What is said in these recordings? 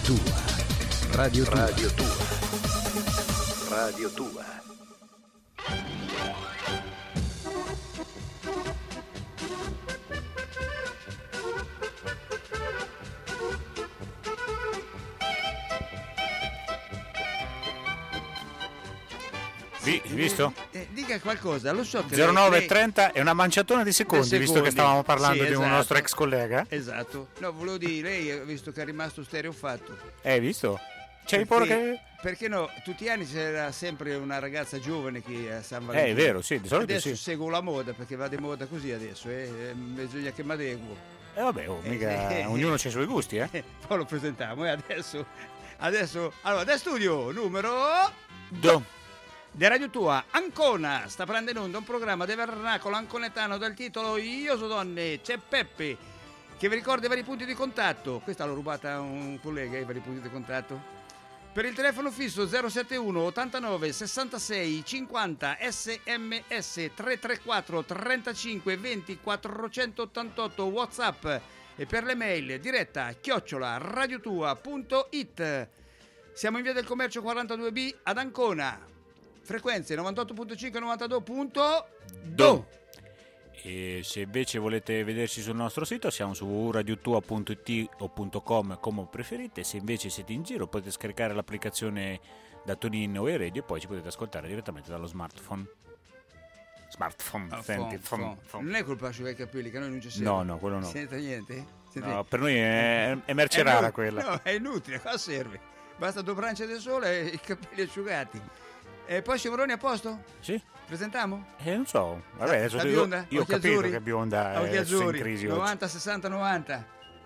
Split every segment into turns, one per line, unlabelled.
Tua. Radio Tua.
Radio Tua. Radio Tua.
Visto?
Dica qualcosa, lo so che
09:30 è una manciatona di secondi, visto che stavamo parlando
sì,
di un
esatto.
nostro ex collega.
Esatto. No, volevo dire, lei ha visto che è rimasto stereofatto.
Visto? C'hai paura che...
Perché no? Tutti gli anni c'era sempre una ragazza giovane che a San
È
Valentino.
vero, sì, di solito
Adesso
sì.
seguo la moda perché va di moda così adesso, bisogna che mi adeguo.
Vabbè, mica ognuno ha i suoi gusti,
Poi lo presentiamo, adesso, allora, da studio numero di Radio Tua, Ancona, sta prendendo in onda un programma di vernacolo anconetano dal titolo Io so donne, c'è Peppe, che vi ricorda i vari punti di contatto. Questa l'ho rubata a un collega, i vari punti di contatto. Per il telefono fisso 071 89 66 50 SMS 334 35 20 488 WhatsApp e per le mail diretta @radiotua.it. Siamo in via del Commercio 42B ad Ancona. Frequenze 98.5 e 92.2.
E se invece volete vederci sul nostro sito siamo su radiotua.it o .com come preferite. Se invece siete in giro potete scaricare l'applicazione da TuneIn o iRadio e poi ci potete ascoltare direttamente dallo smartphone. Senti,
Non è colpa asciugare i capelli che noi non ci siamo.
No, quello no.
Senta niente?
No, per noi è merce rara quella.
No, è inutile, cosa serve? Basta 2 braccia di sole e i capelli asciugati. E poi Sciamoroni a posto?
Sì.
Presentiamo?
Non so. Vabbè, adesso
la bionda?
io ho
Occhi
capito
azzurri?
che bionda
Occhi
è
azzurri,
in crisi
90, 60, 90.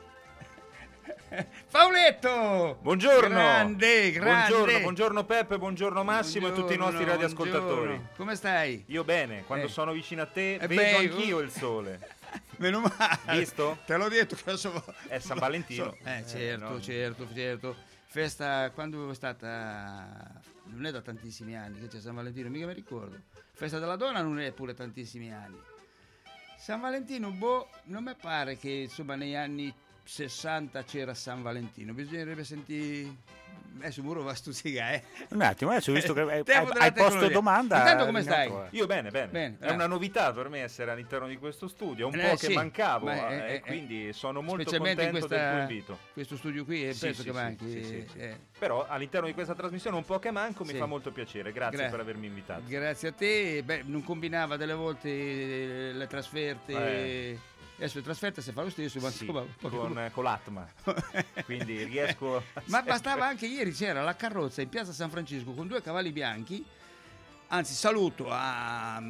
Pauletto!
Buongiorno!
Grande!
Buongiorno Peppe, buongiorno Massimo e tutti i nostri radioascoltatori.
Buongiorno. Come stai?
Io bene, quando sono vicino a te vedo
beh,
anch'io il sole.
Meno male.
Visto?
Te l'ho detto che so.
È San Valentino.
Certo,
no.
certo. Festa quando è stata? Non è da tantissimi anni che c'è San Valentino, mica mi ricordo. Festa della donna non è pure tantissimi anni. San Valentino, non mi pare che insomma negli anni 60 c'era San Valentino. Bisognerebbe sentire. Adesso Muro va a stuzzicare.
Un attimo, adesso ho visto che hai
Tempo della
posto
tecnologia.
domanda.
Intanto come stai?
Io bene.
Bene,
È una novità per me essere all'interno di questo studio, un po' che
sì,
mancavo
ma
e quindi sono molto
specialmente
contento del tuo invito.
Questo studio qui penso che manchi.
Sì. Però all'interno di questa trasmissione un po' che manco mi fa molto piacere. Grazie per avermi invitato.
Grazie a te. Non combinava delle volte le trasferte. Adesso le trasferte si fa lo stesso, ma
sì,
insomma,
con l'Atma. Quindi riesco.
Ma bastava anche ieri c'era la carrozza in piazza San Francisco con 2 cavalli bianchi. Anzi, saluto a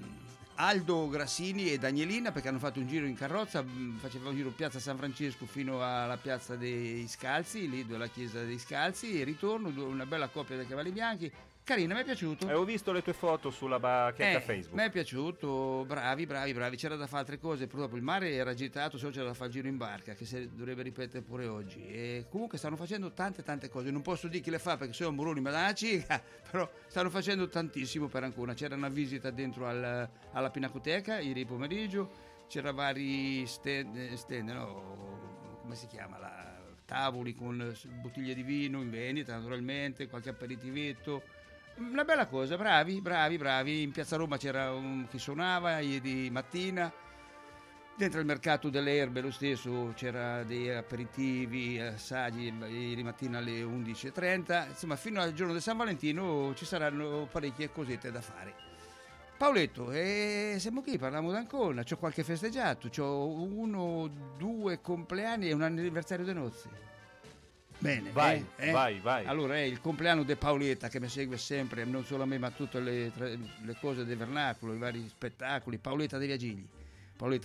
Aldo Grassini e Danielina perché hanno fatto un giro in carrozza, faceva un giro in piazza San Francisco fino alla piazza dei Scalzi, lì dove la chiesa dei Scalzi, e ritorno, una bella coppia dei cavalli bianchi. Carina, mi è piaciuto.
Ho visto le tue foto sulla bachetta Facebook.
Mi è piaciuto, bravi. C'era da fare altre cose, purtroppo il mare era agitato, solo c'era da fare il giro in barca, che si dovrebbe ripetere pure oggi. E comunque stanno facendo tante cose. Non posso dire chi le fa perché sono Moroni, ma da una cica, però stanno facendo tantissimo per Ancona. C'era una visita dentro alla Pinacoteca ieri pomeriggio, c'era vari stand, no? Come si chiama? Tavoli con bottiglie di vino in vendita, naturalmente, qualche aperitivetto. Una bella cosa, bravi. In piazza Roma c'era chi suonava ieri mattina. Dentro il mercato delle erbe lo stesso c'era dei aperitivi, assaggi ieri mattina alle 11:30. Insomma, fino al giorno di San Valentino ci saranno parecchie cosette da fare. Paoletto, siamo qui, parliamo d'Ancona. C'ho qualche festeggiato, c'ho 1, 2 compleanni e un anniversario di nozze. Bene,
vai.
Allora è il compleanno di Paoletta che mi segue sempre, non solo a me ma tutte le cose del vernacolo, i vari spettacoli. Paoletta dei Viagigli. Paoletta,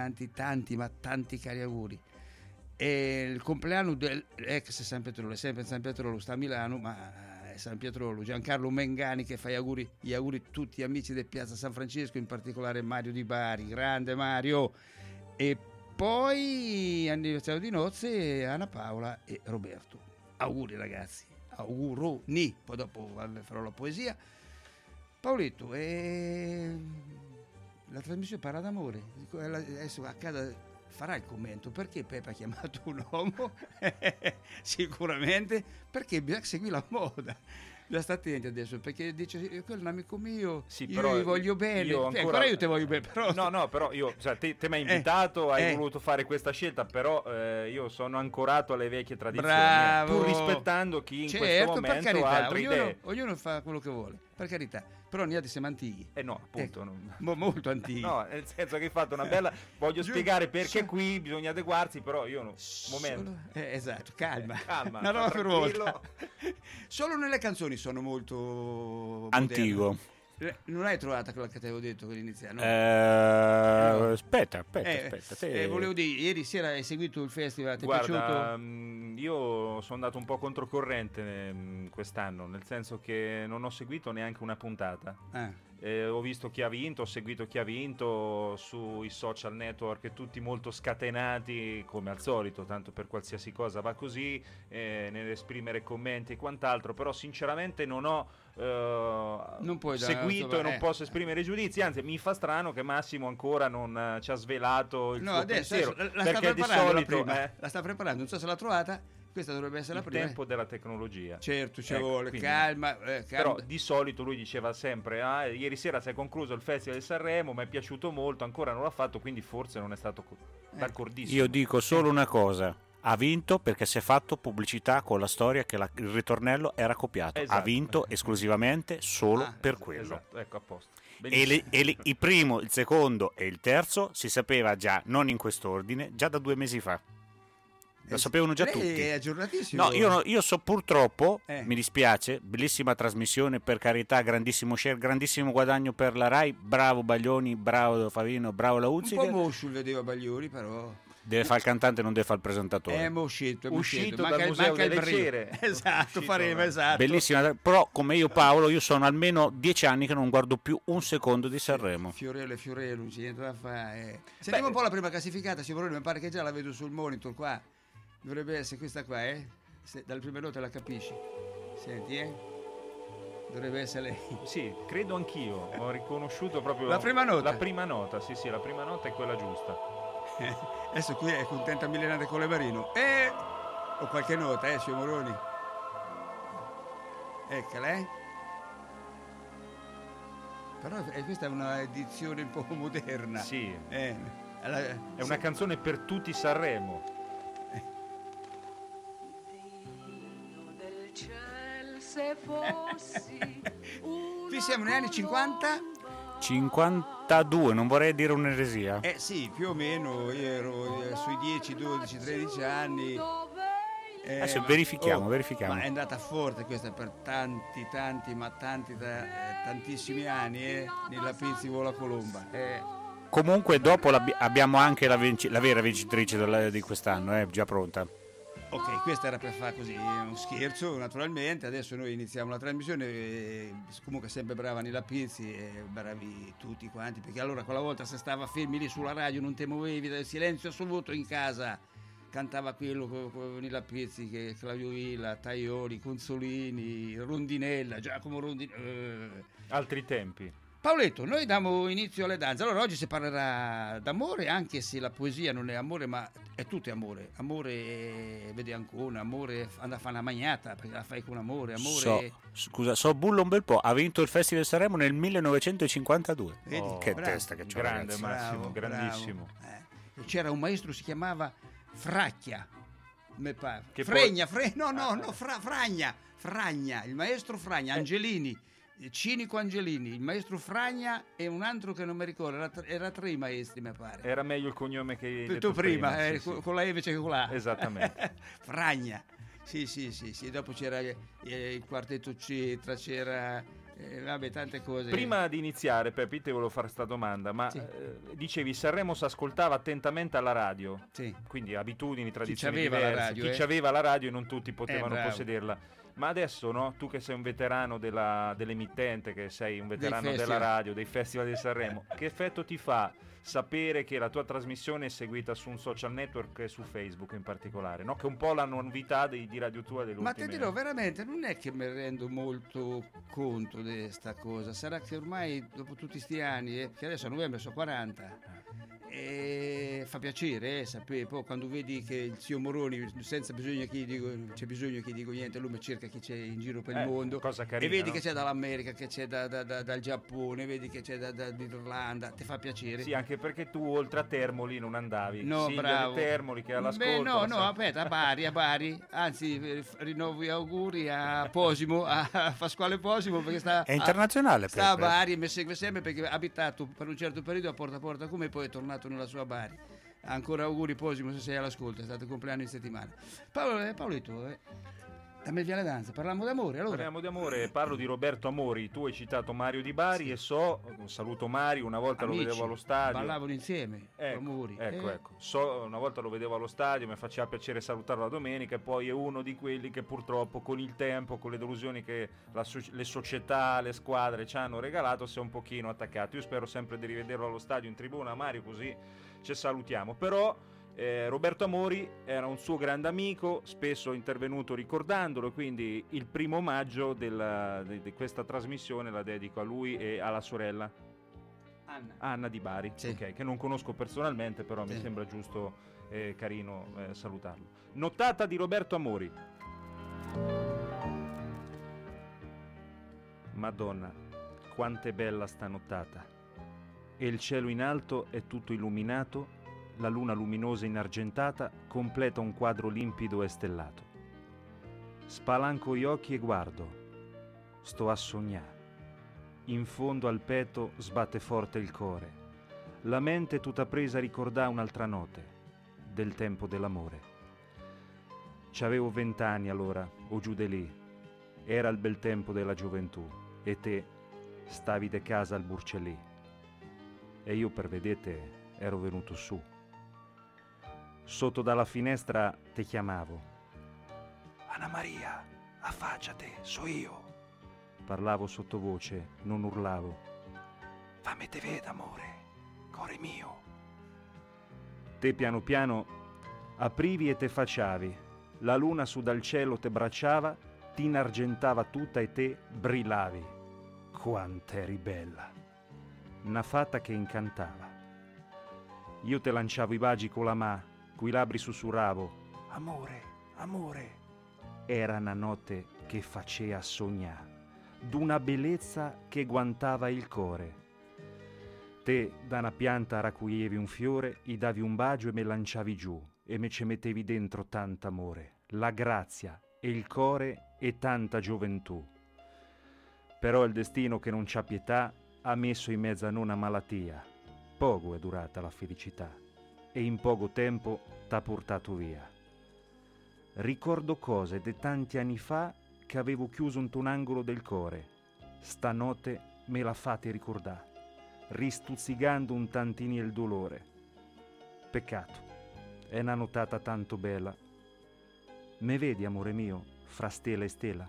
tanti cari auguri. E il compleanno dell'ex San Pietrolo, è sempre San Pietrolo, sta a Milano, ma è San Pietrolo. Giancarlo Mengani che fa gli auguri a tutti gli amici di Piazza San Francisco, in particolare Mario Di Bari, grande Mario. E poi anniversario di nozze Anna Paola e Roberto. Auguri ragazzi, auguroni. Poi dopo farò la poesia. Paoletto, la trasmissione parla d'amore. Adesso accada farà il commento perché Peppe ha chiamato un uomo sicuramente perché bisogna seguire la moda. Bisogna stare attenti adesso perché dice quello è un amico mio,
sì,
io
però
gli voglio bene,
io
ancora io te voglio bene, però
no, però io, cioè, te mi hai invitato, hai voluto fare questa scelta, però io sono ancorato alle vecchie tradizioni,
bravo,
pur rispettando chi in questo momento
per carità,
ha altre idee.
Ognuno fa quello che vuole, per carità, però noi siamo antichi.
No, appunto.
Molto antichi.
No, nel senso che hai fatto una bella... Voglio spiegare perché qui bisogna adeguarsi, però io momento.
Esatto, calma.
Una
roba per volta. Solo nelle canzoni sono molto
antico.
moderne. Non l'hai trovata quella che ti avevo detto all'inizio? No?
Aspetta.
Volevo dire, ieri sera hai seguito il festival, ti è
Guarda,
piaciuto?
Io sono andato un po' controcorrente quest'anno, nel senso che non ho seguito neanche una puntata. Ho visto chi ha vinto, ho seguito chi ha vinto sui social network, tutti molto scatenati come al solito, tanto per qualsiasi cosa va così, nell'esprimere commenti e quant'altro, però sinceramente non ho seguito e non posso esprimere giudizi, anzi mi fa strano che Massimo ancora non ci ha svelato il suo pensiero,
la
perché di solito
la sta preparando, non so se l'ha trovata. Questa dovrebbe essere la prima.
Il tempo della tecnologia.
Certo, ci vuole, quindi, calma.
Però di solito lui diceva sempre ieri sera si è concluso il Festival di Sanremo, mi è piaciuto molto, ancora non l'ha fatto, quindi forse non è stato d'accordissimo.
Io dico solo una cosa: ha vinto perché si è fatto pubblicità con la storia che il ritornello era copiato.
Esatto.
Ha vinto esclusivamente solo per quello.
Esatto, ecco, a posto.
E il primo, il secondo e il terzo si sapeva già, non in quest'ordine, già da 2 mesi fa. Lo sapevano già tutti.
È aggiornatissimo.
No, io so purtroppo, mi dispiace, bellissima trasmissione, per carità, grandissimo share, grandissimo guadagno per la Rai, bravo Baglioni, bravo Favino, bravo Lauzzi.
Un po' Mosciul vedeva Baglioni, però...
Deve fare il cantante, non deve fare il presentatore.
È uscito
dal Museo delle Cere.
Esatto, faremo, esatto.
Bellissima, però come io Paolo, io sono almeno 10 anni che non guardo più un secondo di Sanremo.
Fiorello, non c'è niente da fare. Sentiamo un po' la prima classificata, Simone, mi pare che già la vedo sul monitor qua. Dovrebbe essere questa qua, dalle prime note la capisci. Senti, dovrebbe essere lei.
Sì, credo anch'io. Ho riconosciuto proprio
la prima nota.
La prima nota, sì, la prima nota è quella giusta.
Adesso qui è contenta millenare con le Marino. Ho qualche nota, signor Moroni. Eccola, Però questa è una edizione un po' moderna.
Sì.
È
una canzone per tutti Sanremo.
Qui siamo negli anni 50.
52, non vorrei dire un'eresia.
Sì, più o meno, io ero sui 10, 12, 13 anni.
Adesso verifichiamo.
Ma è andata forte questa per tantissimi anni, nella Pizzi Vola Colomba.
Comunque dopo abbiamo anche la vera vincitrice di quest'anno, già pronta.
Ok, questa era per fare così un scherzo, naturalmente. Adesso noi iniziamo la trasmissione, comunque sempre brava Nilla Pizzi e bravi tutti quanti, perché allora quella volta se stava fermi lì sulla radio non te muovevi, del silenzio assoluto in casa, cantava quello con Nilla Pizzi, che Claudio Villa, Taioli, Consolini, Rondinella, Giacomo Rondinella.
Altri tempi.
Paoletto, noi diamo inizio alle danze. Allora oggi si parlerà d'amore, anche se la poesia non è amore, ma è tutto amore. Amore vede Ancona, amore anda a fare una magnata perché la fai con amore.
So bullo un bel po', ha vinto il Festival di Sanremo nel 1952. Che
bravo,
testa che c'ho,
grande
ragazzi.
Massimo, grandissimo.
C'era un maestro, si chiamava Fracchia, me pare.
Fragna,
il maestro Fragna, Angelini. Cinico Angelini, il maestro Fragna e un altro che non mi ricordo, era 3 i maestri, mi pare.
Era meglio il cognome che hai
detto prima,
sì.
Con la E invece che con la A.
Esattamente.
Fragna, sì. Dopo c'era il quartetto Cetra, c'era tante cose.
Prima di iniziare, Peppi, ti volevo fare questa domanda, ma dicevi Sanremo si ascoltava attentamente alla radio, quindi abitudini, tradizioni diverse. Chi aveva la radio e non tutti potevano possederla. Ma adesso, no? Tu che sei un veterano dell'emittente, che sei un veterano della radio, dei festival di Sanremo, che effetto ti fa sapere che la tua trasmissione è seguita su un social network e su Facebook in particolare, no? Che è un po' la novità di Radio Tua dell'ultimo.
Ma ti dirò, veramente, non è che mi rendo molto conto di sta cosa. Sarà che ormai, dopo tutti sti anni, che adesso a novembre sono 40, fa piacere sapere. Poi quando vedi che il zio Moroni, senza bisogno che c'è bisogno che dico niente, lui mi cerca chi c'è in giro per il mondo,
cosa carina,
e vedi, no? Che c'è dall'America, che c'è dal Giappone, vedi che c'è dall'Irlanda, ti fa piacere.
Sì, anche perché tu oltre a Termoli non andavi.
No,
Silvia
bravo.
di Termoli che all'ascolto.
No, aspetta, a Bari, anzi rinnovo gli auguri a Posimo, a Pasquale Posimo, perché
è internazionale,
sta a Bari e mi segue sempre, perché ha abitato per un certo periodo a Porta a Porta come, poi è tornato nella sua Bari. Ancora auguri Posimo, se sei all'ascolto, è stato il compleanno in settimana. Paolito, dammi via la danza, parliamo d'amore allora.
Parliamo di amore, parlo di Roberto Amori. Tu hai citato Mario Di Bari, sì. E saluto Mario, una volta
Amici,
lo vedevo allo stadio.
Ballavano insieme, Amori.
Ecco. Una volta lo vedevo allo stadio, mi faceva piacere salutarlo la domenica, e poi è uno di quelli che purtroppo con il tempo, con le delusioni che le società, le squadre ci hanno regalato, si è un pochino attaccato. Io spero sempre di rivederlo allo stadio in tribuna, Mario, così ci salutiamo. Però Roberto Amori era un suo grande amico, spesso è intervenuto ricordandolo, quindi il 1 maggio di questa trasmissione la dedico a lui e alla sorella Anna Di Bari,
sì.
Okay, che non conosco personalmente, però sì. Mi sembra giusto e carino salutarlo. Notata di Roberto Amori. Madonna, quanto è bella sta nottata, e il cielo in alto è tutto illuminato, la luna luminosa inargentata completa un quadro limpido e stellato. Spalanco gli occhi e guardo, sto a sognare. In fondo al petto sbatte forte il core, la mente tutta presa a ricordare un'altra notte del tempo dell'amore. C'avevo 20 anni allora, o giù di lì, era il bel tempo della gioventù, e te stavi de casa al Burcellì, e io per vedete ero venuto su. Sotto dalla finestra te chiamavo. Anna Maria, affacciate, so io. Parlavo sottovoce, non urlavo. Fammi te veda, amore, core mio. Te piano piano aprivi e te facciavi. La luna su dal cielo te bracciava, ti inargentava tutta e te brillavi. Quant'eri bella. Una fata che incantava. Io te lanciavo i baci con la mano, coi labbri sussurravo, amore, amore. Era una notte che facea sognare, d'una bellezza che guantava il core. Te da una pianta raccoglievi un fiore, gli davi un bacio e me lanciavi giù, e me ci mettevi dentro tanta amore, la grazia e il core e tanta gioventù. Però il destino che non c'ha pietà ha messo in mezzo a noi una malattia. Poco è durata la felicità, e in poco tempo t'ha portato via. Ricordo cose di tanti anni fa che avevo chiuso in un angolo del core. Stanotte me la fate ricordare, ristuzzicando un tantini il dolore. Peccato, è una notata tanto bella. Me vedi, amore mio, fra stella e stella?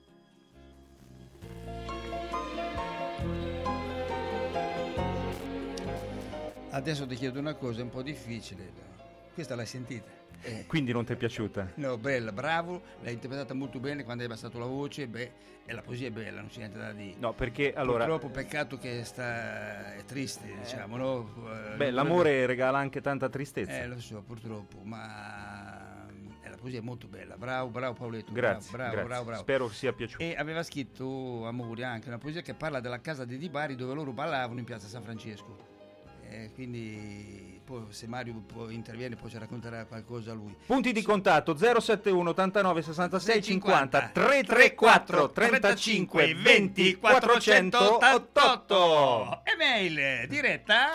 Adesso ti chiedo una cosa un po' difficile. Questa l'hai sentita?
Quindi non ti è piaciuta?
No, bella, bravo, l'hai interpretata molto bene quando hai abbassato la voce, e la poesia è bella, non c'è niente da dire.
No, perché allora...
Purtroppo peccato che è triste, diciamo, no?
L'amore regala anche tanta tristezza.
Lo so, purtroppo, ma la poesia è molto bella. Bravo Paoletto.
Grazie,
bravo.
Spero sia piaciuto.
E aveva scritto Amore anche una poesia che parla della casa di Di Bari dove loro ballavano in piazza San Francesco. Quindi poi se Mario interviene poi ci racconterà qualcosa lui.
Punti di contatto 071 89 66 50 334 35 20 488.
Email diretta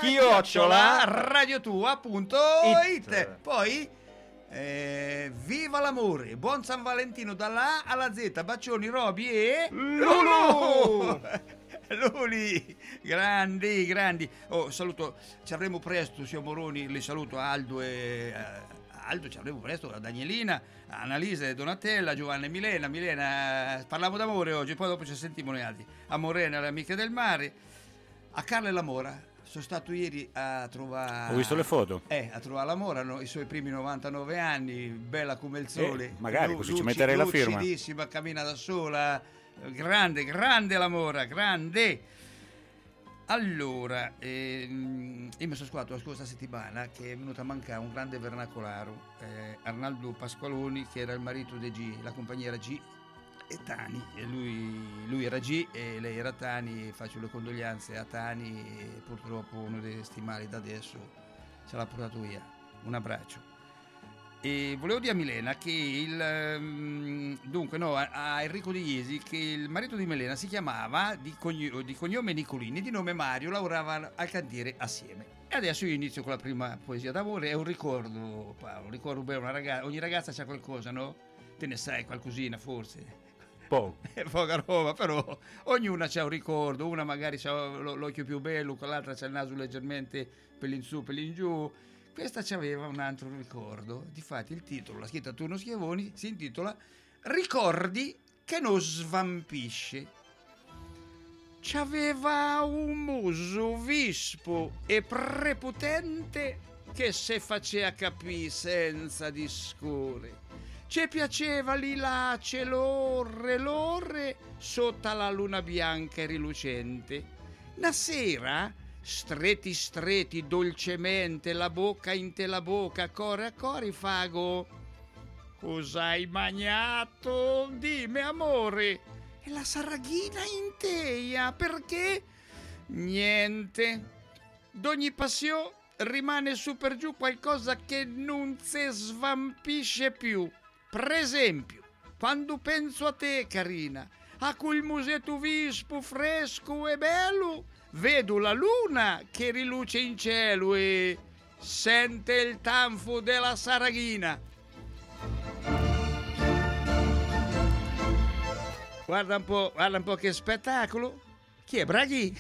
@radiotua.it. Poi viva l'amore, buon San Valentino dalla A alla Z, bacioni Roby e
Lulu.
Luli, grandi. Saluto, ci avremo presto, signor Moroni, li saluto Aldo ci avremo presto, a Danielina, a Annalisa e Donatella, Giovanna e Milena, parliamo d'amore oggi, poi dopo ci sentiamo noi altri, a Morena, le amiche del mare, a Carla e la Mora. Sono stato ieri a trovare...
Ho visto le foto.
A trovare la Mora, i suoi primi 99 anni, bella come il sole.
Magari così ci metterei la firma.
Lucidissima, cammina da sola, grande la Mora, grande. Allora, io mi sono scordato la scorsa settimana che è venuto a mancare un grande vernacolaro, Arnaldo Pasqualoni, che era il marito di G, la compagnia era G e Tani, e lui era G e lei era Tani. Faccio le condoglianze a Tani, e purtroppo uno dei stimali da adesso ce l'ha portato via. Un abbraccio. E volevo dire a Milena che a Enrico De Iesi, che il marito di Milena si chiamava di cognome Nicolini, di nome Mario, lavoravano al cantiere assieme. E adesso io inizio con la prima poesia d'amore. È un ricordo, Paolo, ricordo bene una ragazza, ogni ragazza c'ha qualcosa, no? Te ne sai qualcosina forse? Poca roba, però ognuna c'ha un ricordo. Una magari c'ha l'occhio più bello, quell'altra c'ha il naso leggermente pelin su, pelin giù. Questa c'aveva un altro ricordo. Difatti il titolo, l'ha scritto Turno Schiavoni, si intitola Ricordi che non svampisce. C'aveva un muso vispo e prepotente che se faceva capire senza discorre. Ci piaceva lì là, l'orre sotto la luna bianca e rilucente. Una sera, stretti dolcemente, la bocca in te la bocca, core a core fago. Cos'hai magnato? Dimmi amore. E la saraghina in teia, perché? Niente. D'ogni passione rimane su per giù qualcosa che non si svampisce più. Per esempio, quando penso a te, carina, a quel musetto vispo, fresco e bello, vedo la luna che riluce in cielo e sente il tanfo della saraghina. Guarda un po' che spettacolo. Chi è? Braghi?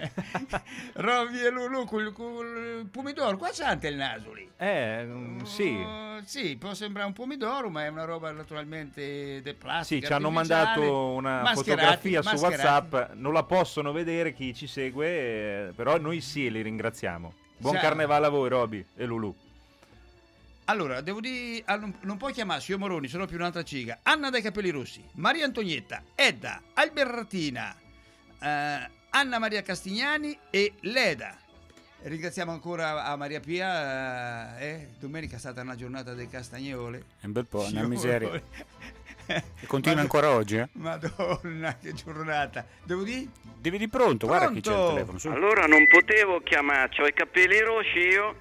Rovi e Lulu col pomidoro. Qua c'è il naso lì.
Sì.
Sì, può sembrare un pomidoro, ma è una roba naturalmente di plastica.
Sì, ci hanno mandato una fotografia su WhatsApp. Non la possono vedere chi ci segue, però noi sì, li ringraziamo. Buon carnevale a voi, Roby e Lulu.
Allora, devo dire, non puoi chiamarsi io Moroni, sono più un'altra ciga. Anna dai capelli rossi, Maria Antonietta, Edda, Albertina, Anna Maria Castignani e Leda. Ringraziamo ancora a Maria Pia, domenica è stata una giornata delle castagnole.
È un bel po', una miseria. E continua ancora oggi, eh?
Madonna, che giornata. Devo dire?
Devi di pronto, guarda chi c'è il telefono. Su.
Allora non potevo chiamarci, ho i capelli rossi io.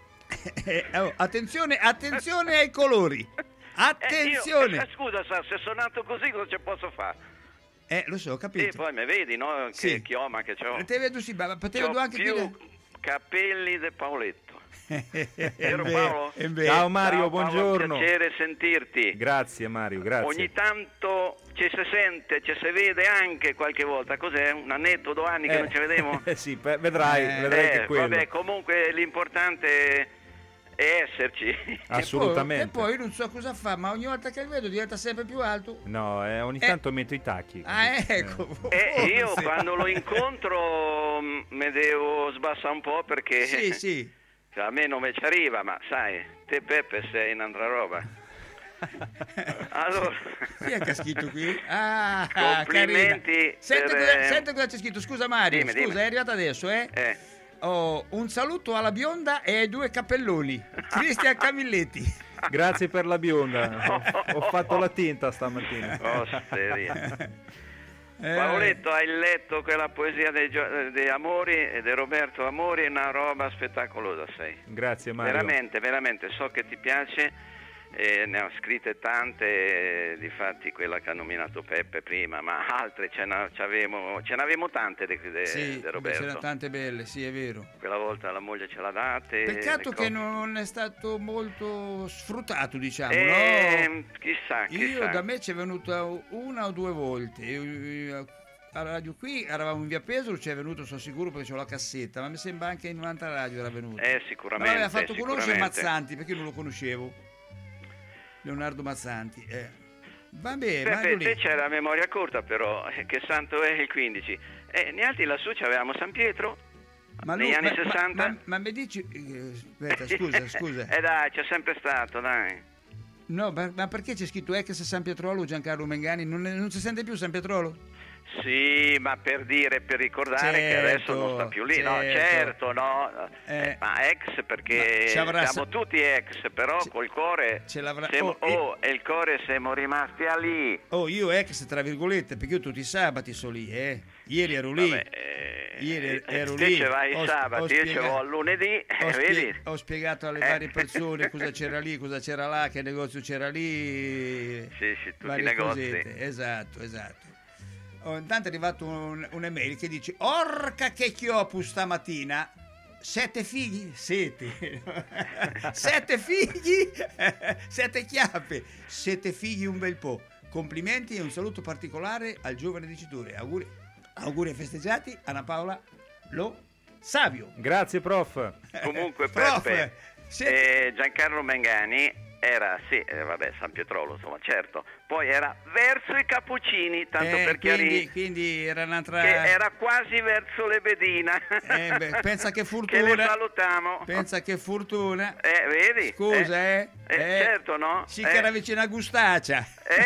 Attenzione ai colori. Attenzione.
Scusa, se sono nato così cosa ci posso fare?
Lo so, ho capito.
E poi mi vedi, no? Che
sì.
chioma che c'ho.
Te vedo sì, ma te vedo anche
più capelli di Paoletto. Vero Paolo?
Ciao Mario,
ciao,
buongiorno.
Paolo, piacere sentirti.
Grazie Mario, grazie.
Ogni tanto ci si sente, ci si vede anche qualche volta. Cos'è? Un annetto, 2 anni che non ci vediamo?
Sì, vedrai che quello.
Vabbè, comunque l'importante è esserci.
Assolutamente.
E poi non so cosa fa, ma ogni volta che lo vedo diventa sempre più alto.
No, ogni tanto metto i tacchi.
Ecco.
Io quando lo incontro mi devo sbassare un po' perché
sì.
A me non mi ci arriva, ma sai, te Peppe sei un'altra roba. Allora,
chi è che ha scritto qui?
Complimenti.
Senti cosa c'è scritto. Scusa Mario,
dimmi.
È arrivato adesso, un saluto alla bionda e ai 2 cappelloni, Cristian Camilletti.
Grazie per la bionda. Ho fatto la tinta stamattina.
Paoletto, hai letto quella poesia dei Amori, di Roberto Amori, è una roba spettacolosa, sei.
Grazie Mario.
Veramente, so che ti piace. Ne ho scritte tante, difatti quella che ha nominato Peppe prima, ma altre ce n'avevamo tante di Roberto.
C'erano tante belle, sì, è vero.
Quella volta la moglie ce l'ha date.
Peccato che non è stato molto sfruttato, diciamo,
no? Chissà.
Da me c'è venuta 1 o 2 volte. Alla radio qui eravamo in via Pesaro, ci è venuto, sono sicuro, perché c'ho la cassetta, ma mi sembra anche in un'altra radio era venuto.
Sicuramente.
Ma aveva fatto conoscere Mazzanti, perché io non lo conoscevo. Leonardo Mazzanti. Va bene.
Peppe, te c'è la memoria corta, però, che santo è il 15. Neanche lassù c'avevamo San Pietro, negli anni 60.
Ma mi dici... aspetta, scusa.
Dai, c'è sempre stato, dai.
No, ma perché c'è scritto ex San Pietrolo Giancarlo Mengani? Non si sente più San Pietrolo?
Sì, ma per ricordare che adesso non sta più lì, certo. No, ma ex perché siamo tutti ex, però col cuore e il cuore siamo rimasti a lì.
Io ex tra virgolette, perché io tutti i sabati sono lì, Ieri ero lì. Ieri ero lì.
Te vai i sabati, io ci vado al lunedì, vedi?
Ho spiegato alle varie persone cosa c'era lì, cosa c'era là, che negozio c'era lì.
Sì, tutti i negozi.
Cosette. Esatto. Intanto è arrivato un'email che dice: orca che chiopus stamattina, 7 figli? 7 figli, 7 chiappe, 7 figli un bel po'. Complimenti e un saluto particolare al giovane dicitore. Auguri e festeggiati, Anna Paola Lo Savio.
Grazie prof.
Comunque Peppe, Giancarlo Mengani era San Pietrolo, insomma, certo. Poi era verso i Cappuccini, tanto per chiarire.
Quindi era un'altra.
Che era quasi verso l'Ebedina.
Pensa che fortuna.
Che le salutiamo.
Pensa che fortuna.
Vedi?
Scusa,
certo, no?
Sì, che era vicino a Gustaccia.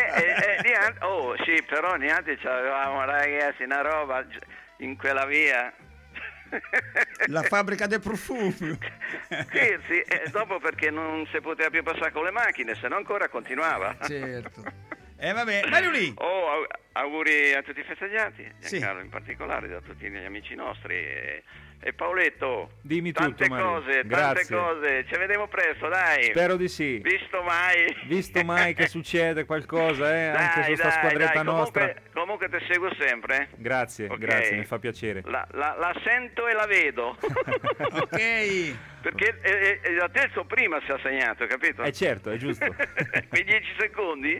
Sì, però neanche c'avevamo, ragazzi, una roba in quella via.
La fabbrica dei profumi.
Sì, dopo perché non si poteva più passare con le macchine, se no ancora continuava.
Certo. Vabbè, Mario lì.
Auguri a tutti i festeggiati, Giancarlo in particolare, a tutti gli amici nostri. E Paoletto,
dimmi
tante
tutto,
cose, tante cose, ci vedremo presto, dai.
Spero di sì.
Visto mai
che succede qualcosa, anche su sta squadretta nostra.
Comunque ti seguo sempre.
Grazie, mi fa piacere.
La sento e la vedo.
Ok.
Perché a te il suo prima si è segnato, capito?
Certo, è giusto.
Quei 10 secondi.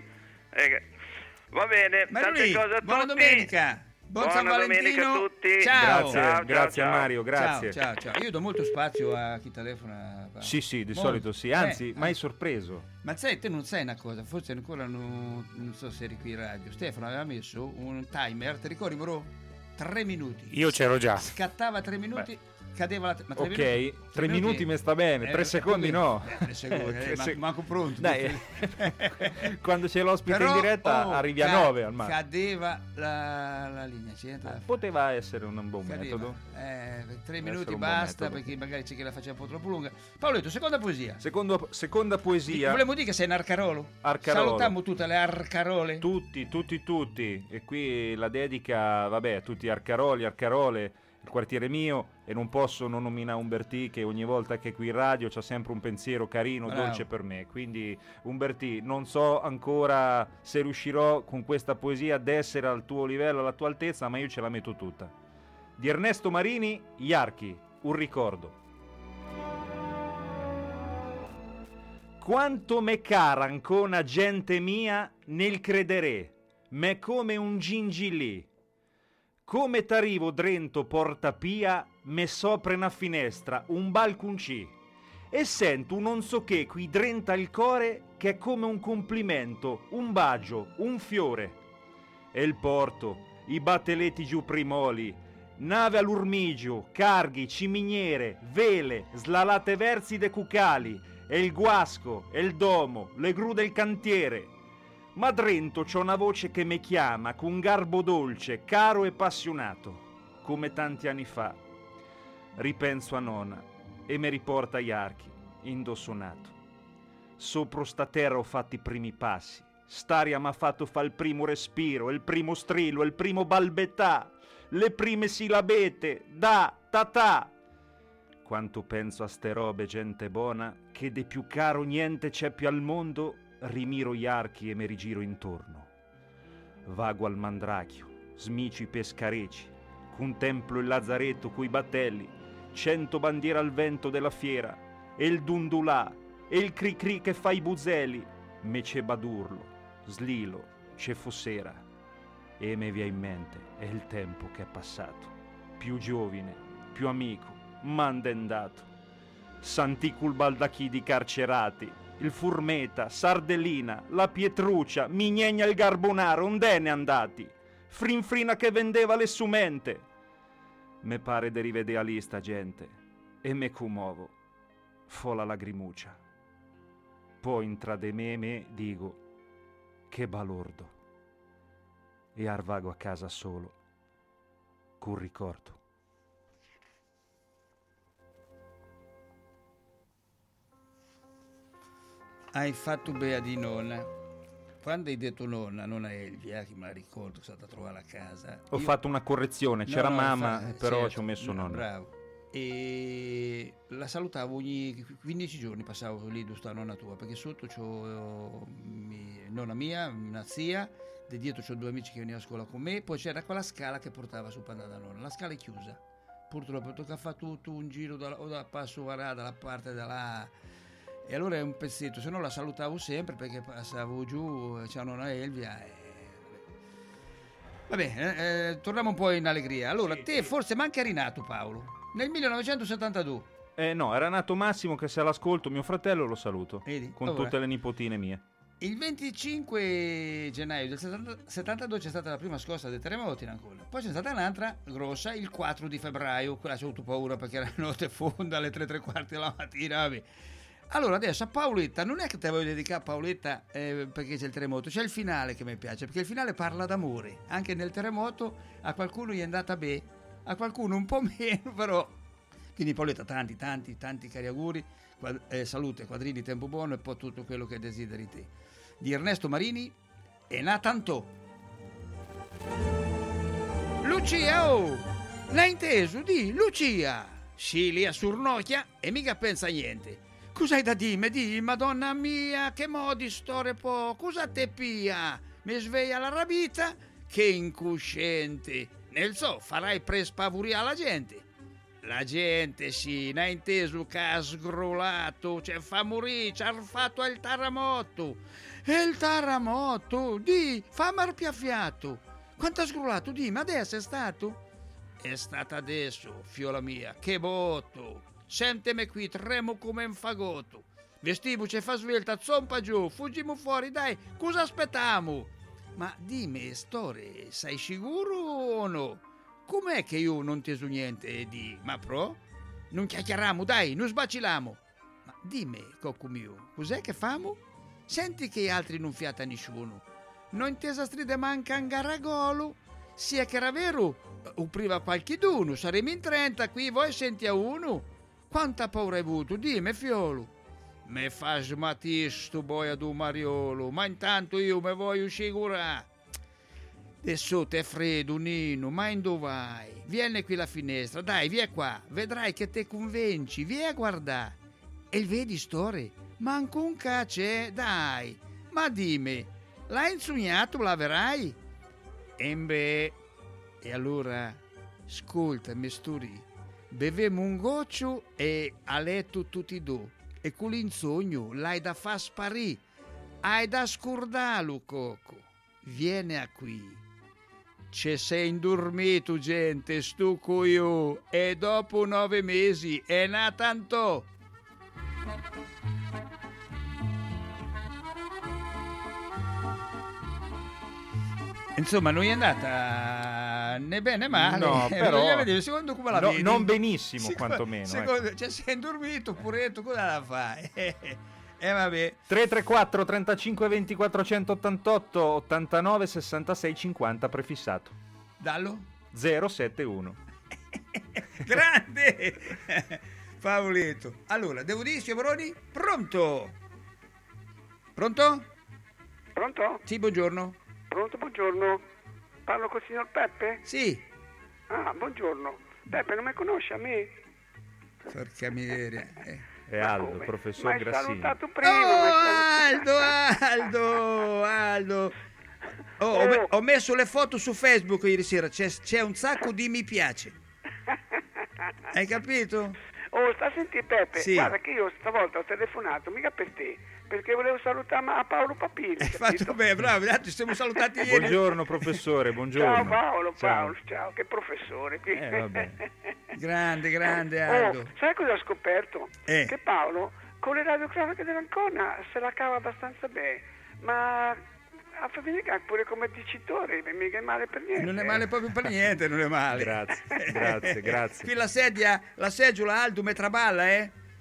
Va bene, tante cose a tutti.
Buona domenica. Buon San Valentino.
Domenica a tutti.
Ciao.
Grazie a Mario, grazie.
Ciao. Io do molto spazio a chi telefona.
Sì, di solito sì, anzi, mai sorpreso.
Ma sai, te non sai una cosa, forse ancora non so se eri qui in radio. Stefano aveva messo un timer, ti ricordi, bro? 3 minuti.
Io c'ero già.
Scattava 3 minuti. Cadeva la
ok, 3 minuti mi sta bene, 3 secondi no.
3 secondi, manco pronto.
Dai, quando c'è l'ospite in diretta arrivi a 9 al massimo.
Cadeva la linea.
Poteva essere un buon metodo.
3 minuti basta, perché magari c'è chi la faceva un po' troppo lunga. Paoletto, seconda poesia.
Seconda poesia.
Volevo dire che sei un arcarolo. Salutiamo tutte le arcarole.
Tutti. E qui la dedica, a tutti arcaroli, arcarole. Il quartiere mio, e non posso non nominare Umbertì, che ogni volta che è qui in radio c'ha sempre un pensiero carino, dolce per me. Quindi Umbertì, non so ancora se riuscirò con questa poesia ad essere al tuo livello, alla tua altezza, ma io ce la metto tutta. Di Ernesto Marini, Gli archi, un ricordo. Quanto m'è cara ancora gente mia nel credere, m'è come un gingilì. Come t'arrivo drento porta pia, me sopra una finestra, un balconci. E sento un non so che qui drenta il core, che è come un complimento, un bacio, un fiore. E il porto, i batteletti giù primoli, nave all'urmigio, carghi, ciminiere, vele, slalate versi de cucali, e il guasco, e il domo, le gru del cantiere. Ma drento c'ho una voce che mi chiama con garbo dolce, caro e passionato, come tanti anni fa. Ripenso a nonna e mi riporta gli archi, indossonato. Sopra sta terra ho fatto i primi passi, st'aria m'ha fatto fa il primo respiro, il primo strillo, il primo balbettà, le prime silabete, da, ta. Quanto penso a ste robe, gente buona, che de più caro niente c'è più al mondo, rimiro gli archi e mi rigiro intorno. Vago al Mandrachio, smicio i pescarecci, contemplo il lazzaretto coi battelli, 100 bandiere al vento della fiera, e il dundulà, e il cri che fa i buzelli, me c'è badurlo, slilo, c'è fossera, e me via in mente è il tempo che è passato, più giovine, più amico, mandendato, s'anticul baldacchi di carcerati, il Furmeta, Sardellina, la Pietruccia, Mignegna il Garbonaro, ond'è andati? Frinfrina che vendeva le sumente. Me pare de rivedea lì sta gente, e me commuovo, fo la lagrimuccia. Poi intra de me dico, che balordo. e arvago a casa solo, col ricordo.
Hai fatto bene di nonna. Quando hai detto nonna Elvia, che me la ricordo, è stata a trovare a casa.
Ho fatto una correzione, c'era mamma, però certo, ci ho messo nonna.
Bravo. E la salutavo ogni 15 giorni, passavo lì dove sta nonna tua, perché sotto c'ho nonna mia, una zia, di dietro c'ho 2 amici che venivano a scuola con me, poi c'era quella scala che portava su per andare da nonna. La scala è chiusa, purtroppo tocca fare tutto un giro o da Passo Varà, dalla parte da là, e allora è un pezzetto, se no la salutavo sempre perché passavo giù, c'era nonna Elvia. Vabbè, torniamo un po' in allegria. Allora, sì, te forse manca eri nato, Paolo, nel 1972.
No, era nato Massimo, che se l'ascolto, mio fratello, lo saluto.
Vedi?
Con tutte le nipotine mie.
Il 25 gennaio del 72 c'è stata la prima scossa dei terremoti in Angola. Poi c'è stata un'altra grossa il 4 di febbraio. Quella ci ho avuto paura perché era notte fonda alle 3:15 della mattina. Vabbè. Allora adesso a Paoletta, non è che te voglio dedicare a Paoletta perché c'è il terremoto, c'è il finale che mi piace, perché il finale parla d'amore. Anche nel terremoto a qualcuno gli è andata bene, a qualcuno un po' meno, però. Quindi Paoletta, tanti cari auguri, salute, quadrini, tempo buono e poi tutto quello che desideri te. Di Ernesto Marini e Natantò. Lucia, oh! L'hai inteso? Di Lucia! Sì, lì a Surnocchia e mica pensa a niente. Cos'hai da dirmi? Di, madonna mia, che modi storie po', cosa te pia? Mi sveglia la rabita? Che incosciente! Nel so, farai prespavurire la gente. La gente, sì, n'ha inteso che ha sgrolato, cioè fa morire, ci ha fatto il terremoto. E il terremoto, di, fammi arpiaffiato. Quanto ha sgrolato, di, ma adesso è stato? È stato adesso, fiola mia, che botto. Sentimi qui, tremo come un fagotto. Vestivo, ce fa svelta, zompa giù, fuggiamo fuori, dai, cosa aspettiamo? Ma dimmi, Store, sei sicuro o no? Com'è che io non ti so niente di... Ma pro? Non chiacchieriamo, dai, non sbacilamo. Ma dimmi, cocco mio, cos'è che famo? Senti che altri non fiata nessuno. Non intesa stride manca un garagolo. Sia che era vero, o priva qualcheduno, saremo in 30, qui voi senti a uno. Quanta paura hai avuto? Dimmi, fiolo. Me fa smatire sto boia do Mariolo, ma intanto io me voglio assicurare. Adesso te freddo, Nino, ma dove vai? Vieni qui alla finestra, dai, vieni qua, vedrai che te convinci, vieni a guardare. E vedi, Store, manco un cacce, dai, ma dimmi, l'hai insognato, la verai? E allora, ascoltami, Sturi, bevemo un goccio e a letto tutti e due, e con l'insogno l'hai da far sparire, hai da scordarlo, Coco, vieni a qui. Ci sei indormito, gente, stuco io, e dopo 9 mesi è Natantò. Insomma, non è andata né bene né male.
No, però
vedere, secondo come la vedi?
Non benissimo, quantomeno.
Cioè, sei indormito, puretto, cosa la fai? Vabbè.
334 35 20 488 89 66 50 prefissato.
Dallo?
071.
Grande! Favoletto. Allora, devo dire, Sciabroni, pronto? Pronto?
Pronto?
Sì, buongiorno.
Pronto, buongiorno. Parlo col signor Peppe?
Sì.
Ah, buongiorno. Peppe, non mi conosce a me?
Porca miseria.
È Aldo, come? Professor Grassini.
Salutato prima.
Aldo. Ho messo le foto su Facebook ieri sera, c'è un sacco di mi piace. Hai capito?
Oh, sta a sentire, Peppe.
Sì.
Guarda che io stavolta ho telefonato mica per te, perché volevo salutare a Paolo Papini.
Hai fatto bene, bravo, ci siamo salutati ieri.
Buongiorno professore, buongiorno.
Ciao Paolo, ciao, che professore.
Vabbè.
Grande Aldo.
Sai cosa ho scoperto?
Che
Paolo con le radiocronache dell'Ancona se la cava abbastanza bene, ma a Fabbrica pure come dicitore, mica è male per niente.
Non è male proprio per niente, non è male.
Grazie.
Qui la seggiola Aldo me traballa,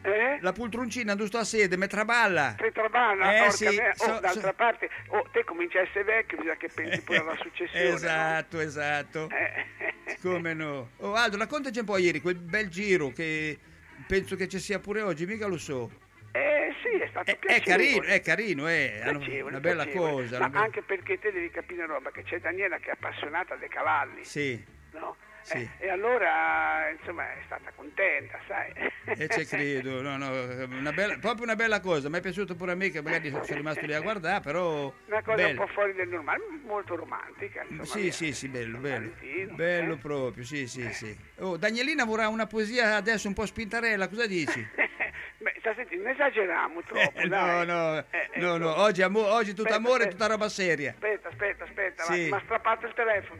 La poltroncina dove sto a sede, mi traballa.
Ti traballa? Sì. D'altra parte, te cominci a essere vecchio, bisogna che pensi pure alla successione.
Esatto. Come no? Aldo, raccontaci un po' ieri, quel bel giro che penso che ci sia pure oggi, mica lo so.
Sì, è stato piacevole.
È carino, una bella cosa.
Ma anche perché te devi capire una roba, che c'è Daniela che è appassionata dei cavalli.
Sì.
No? Sì. E allora, insomma, è stata contenta, sai.
Ci credo, proprio una bella cosa. Mi è piaciuto pure a me, che magari sono rimasto lì a guardare, però
una cosa un po' fuori del normale, molto romantica, insomma.
Sì, bello proprio, sì. Danielina vorrà una poesia adesso un po' spintarella, cosa dici?
Senti, non esageriamo troppo,
no, oggi tutto amore e tutta roba seria.
Aspetta,
sì.
mi ha strappato il telefono.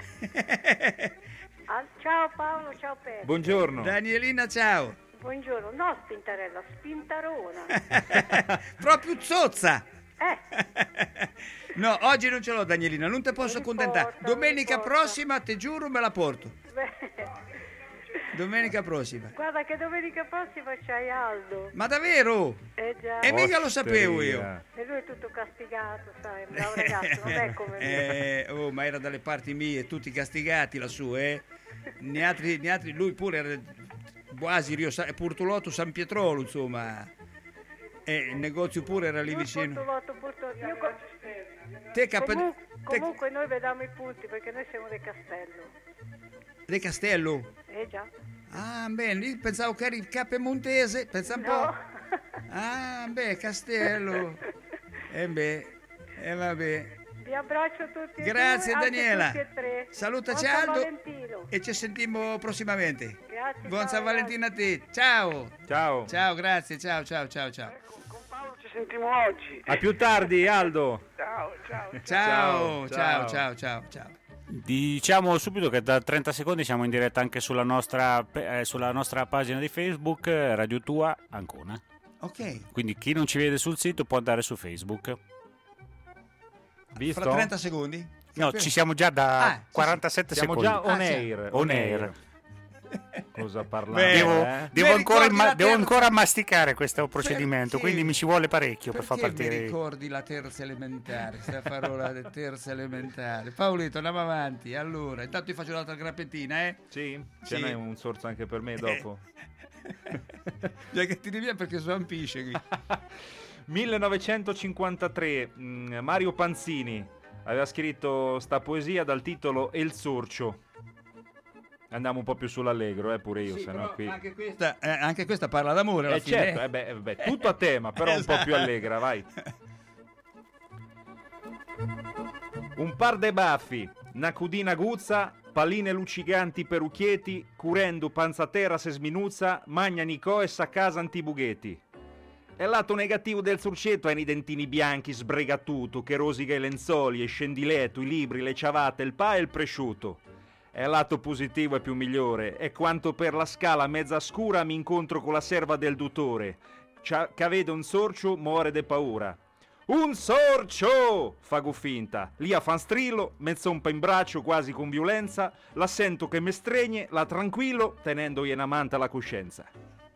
Ciao Paolo, ciao Pedro.
Buongiorno.
Danielina, ciao.
Buongiorno, no spintarella, spintarona.
Proprio zozza. No, oggi non ce l'ho Danielina, non te posso accontentare. Domenica prossima, te giuro, me la porto. Domenica prossima.
Guarda che domenica prossima c'hai Aldo.
Ma davvero?
Già.
E mica lo sapevo io.
E lui è tutto castigato, sai, un bravo ragazzo, non è come me.
Ma era dalle parti mie, tutti castigati lassù, Né altri, lui pure era quasi Portolotto San Pietrolo, insomma. Il negozio pure era lì vicino.
Comunque noi vediamo i punti perché noi siamo del Castello.
Del Castello?
Già.
Ah, bene, io pensavo che eri Capemontese, pensa un po'. Ah, Castello. Vabbè.
Vi abbraccio tutti.
Grazie
e
Daniela.
Tutti e tre.
Salutaci Aldo e ci sentiamo prossimamente.
Grazie.
Buon San Valentino a te. Ciao.
Ciao,
grazie. Ciao.
Con Paolo ci sentiamo oggi.
A più tardi, Aldo.
Ciao.
Diciamo subito che da 30 secondi siamo in diretta anche sulla nostra pagina di Facebook, Radio Tua Ancona.
Ok.
Quindi chi non ci vede sul sito può andare su Facebook.
Visto?
Fra 30 secondi?
No, ci siamo già da 47
secondi.
Siamo
già on air. Cosa parlare?
Devo ancora masticare questo procedimento, quindi mi ci vuole parecchio per far partire.
Mi ricordi la terza elementare, questa parola di terza elementare. Paolito, andiamo avanti. Allora, intanto io faccio l'altra grappettina,
Sì, ce n'è un sorso anche per me dopo.
Già che ti via perché svampisce qui.
1953, Mario Panzini aveva scritto sta poesia dal titolo El Sorcio. Andiamo un po' più sull'allegro, pure io, se no qui.
Anche questa parla d'amore alla fine.
Certo, tutto a tema, però esatto. Un po' più allegra, vai. Un par de baffi, una cudina guzza, palline lucciganti perucchieti, curendo panzatera se sminuzza, magna Nicò e sa casa antibughetti. E il lato negativo del surcetto è i dentini bianchi sbregatuto, che rosica i lenzoli, e scendiletto, i libri, le ciavate, il pa e il presciutto. E il lato positivo è più migliore, è quanto per la scala mezza scura mi incontro con la serva del dottore, che vede un sorcio muore de paura. Un sorcio! Fago finta, lì a fan strillo, me zompa in braccio quasi con violenza, la sento che me stregne, la tranquillo, tenendogli in amante la coscienza.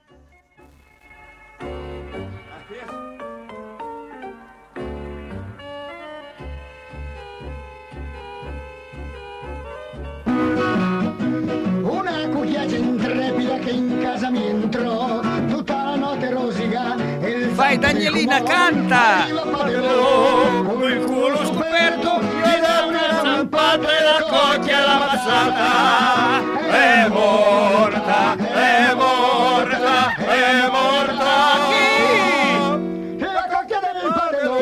Intrepida che in casa mi entrò, tutta la notte rosica e il
vai Danielina, canta!
Con il culo scoperto gli dà una zampata e la cocchia alla mazzata. È morta chi? La cocchia del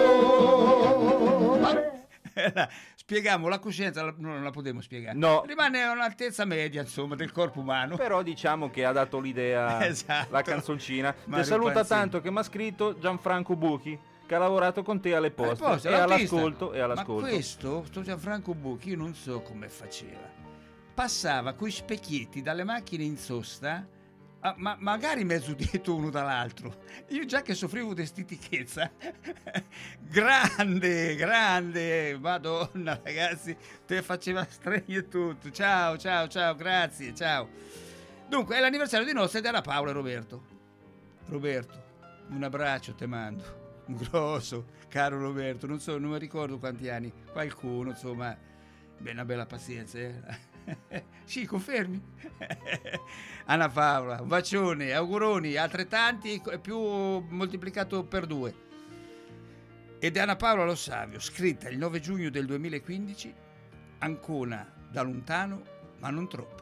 padellone.
Spieghiamo, la coscienza non la potremo spiegare.
No.
Rimane a un'altezza media, insomma, del corpo umano.
Però diciamo che ha dato l'idea
esatto.
La canzoncina. Ti saluta tanto che mi ha scritto Gianfranco Buchi, che ha lavorato con te alle poste. E all'ascolto.
Ma questo, sto Gianfranco Buchi, io non so come faceva. Passava coi specchietti dalle macchine in sosta, ma magari mezzo dietro uno dall'altro. Io già che soffrivo di stitichezza. grande, madonna ragazzi, te faceva stregno tutto. Ciao, grazie, ciao. Dunque è l'anniversario di nozze della Paola e Roberto. Roberto, un abbraccio te mando, un grosso, caro Roberto, non mi ricordo quanti anni, qualcuno, insomma, una bella pazienza, Sì, confermi? Anna Paola, un bacione, auguroni, altrettanti, più moltiplicato per 2. Ed è Anna Paola Lo Savio, scritta il 9 giugno del 2015, Ancona da lontano, ma non troppo.